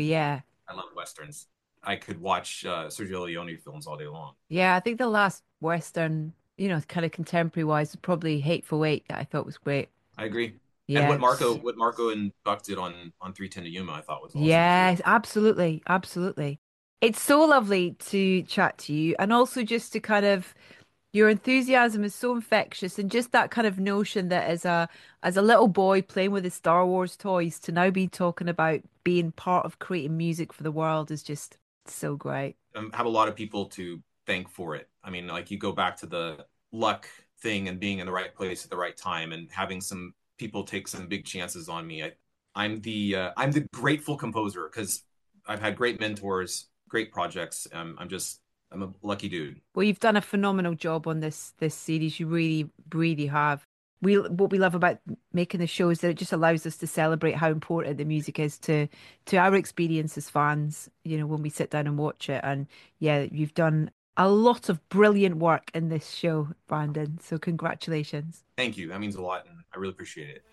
Westerns. I could watch Sergio Leone films all day long. Yeah, I think the last Western, kind of contemporary wise, was probably Hateful Eight that I thought was great. I agree. Yeah. And what Marco and Buck did on 3:10 to Yuma, I thought was awesome. Yes, absolutely. Absolutely. It's so lovely to chat to you, and also just to kind of, your enthusiasm is so infectious, and just that kind of notion that as a little boy playing with his Star Wars toys to now be talking about being part of creating music for the world is just so great. Have a lot of people to thank for it. I mean, like you go back to the luck thing and being in the right place at the right time and having some people take some big chances on me. I'm the grateful composer because I've had great mentors, great projects. I'm a lucky dude. Well, you've done a phenomenal job on this series. You really, really have. What we love about making the show is that it just allows us to celebrate how important the music is to our experience as fans, when we sit down and watch it. And yeah, you've done a lot of brilliant work in this show, Brandon. So congratulations. Thank you. That means a lot, and I really appreciate it.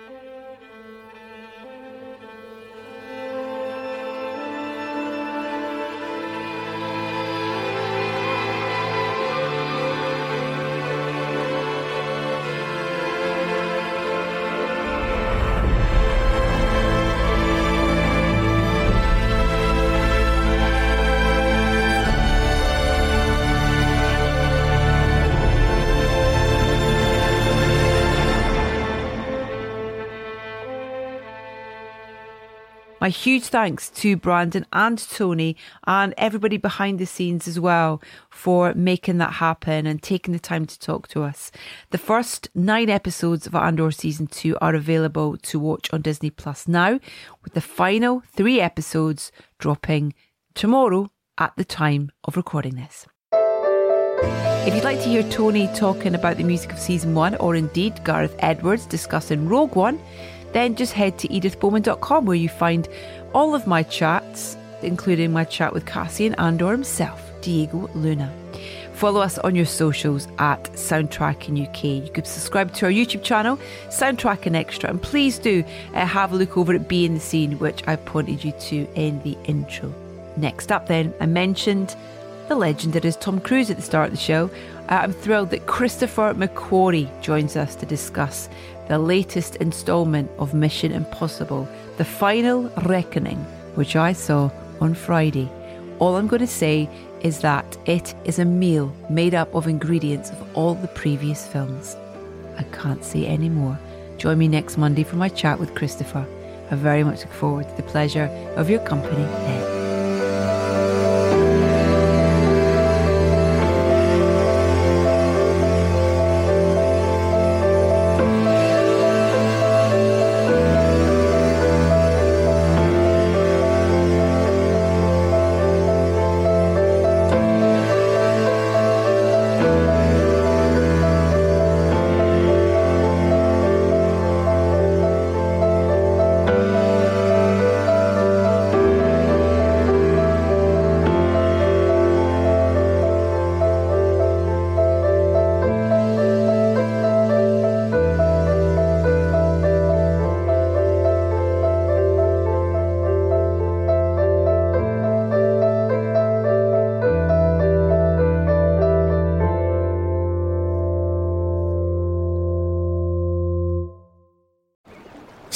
My huge thanks to Brandon and Tony and everybody behind the scenes as well for making that happen and taking the time to talk to us. The first 9 episodes of Andor Season 2 are available to watch on Disney Plus now, with the final 3 episodes dropping tomorrow at the time of recording this. If you'd like to hear Tony talking about the music of Season 1, or indeed Gareth Edwards discussing Rogue One, then just head to edithbowman.com, where you find all of my chats, including my chat with Cassian Andor himself, Diego Luna. Follow us on your socials at Soundtrack in UK. You could subscribe to our YouTube channel, Soundtrack in Extra, and please do have a look over at Be in the Scene, which I pointed you to in the intro. Next up then, I mentioned the legend that is Tom Cruise at the start of the show. I'm thrilled that Christopher McQuarrie joins us to discuss the latest instalment of Mission Impossible, The Final Reckoning, which I saw on Friday. All I'm going to say is that it is a meal made up of ingredients of all the previous films. I can't say any more. Join me next Monday for my chat with Christopher. I very much look forward to the pleasure of your company then.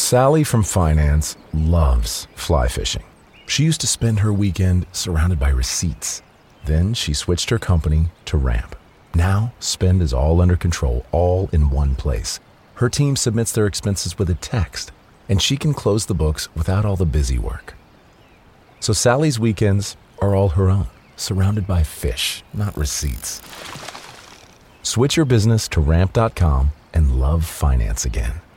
Sally from finance loves fly fishing. She used to spend her weekend surrounded by receipts. Then she switched her company to Ramp. Now, spend is all under control, all in one place. Her team submits their expenses with a text, and she can close the books without all the busy work. So Sally's weekends are all her own, surrounded by fish, not receipts. Switch your business to Ramp.com and love finance again.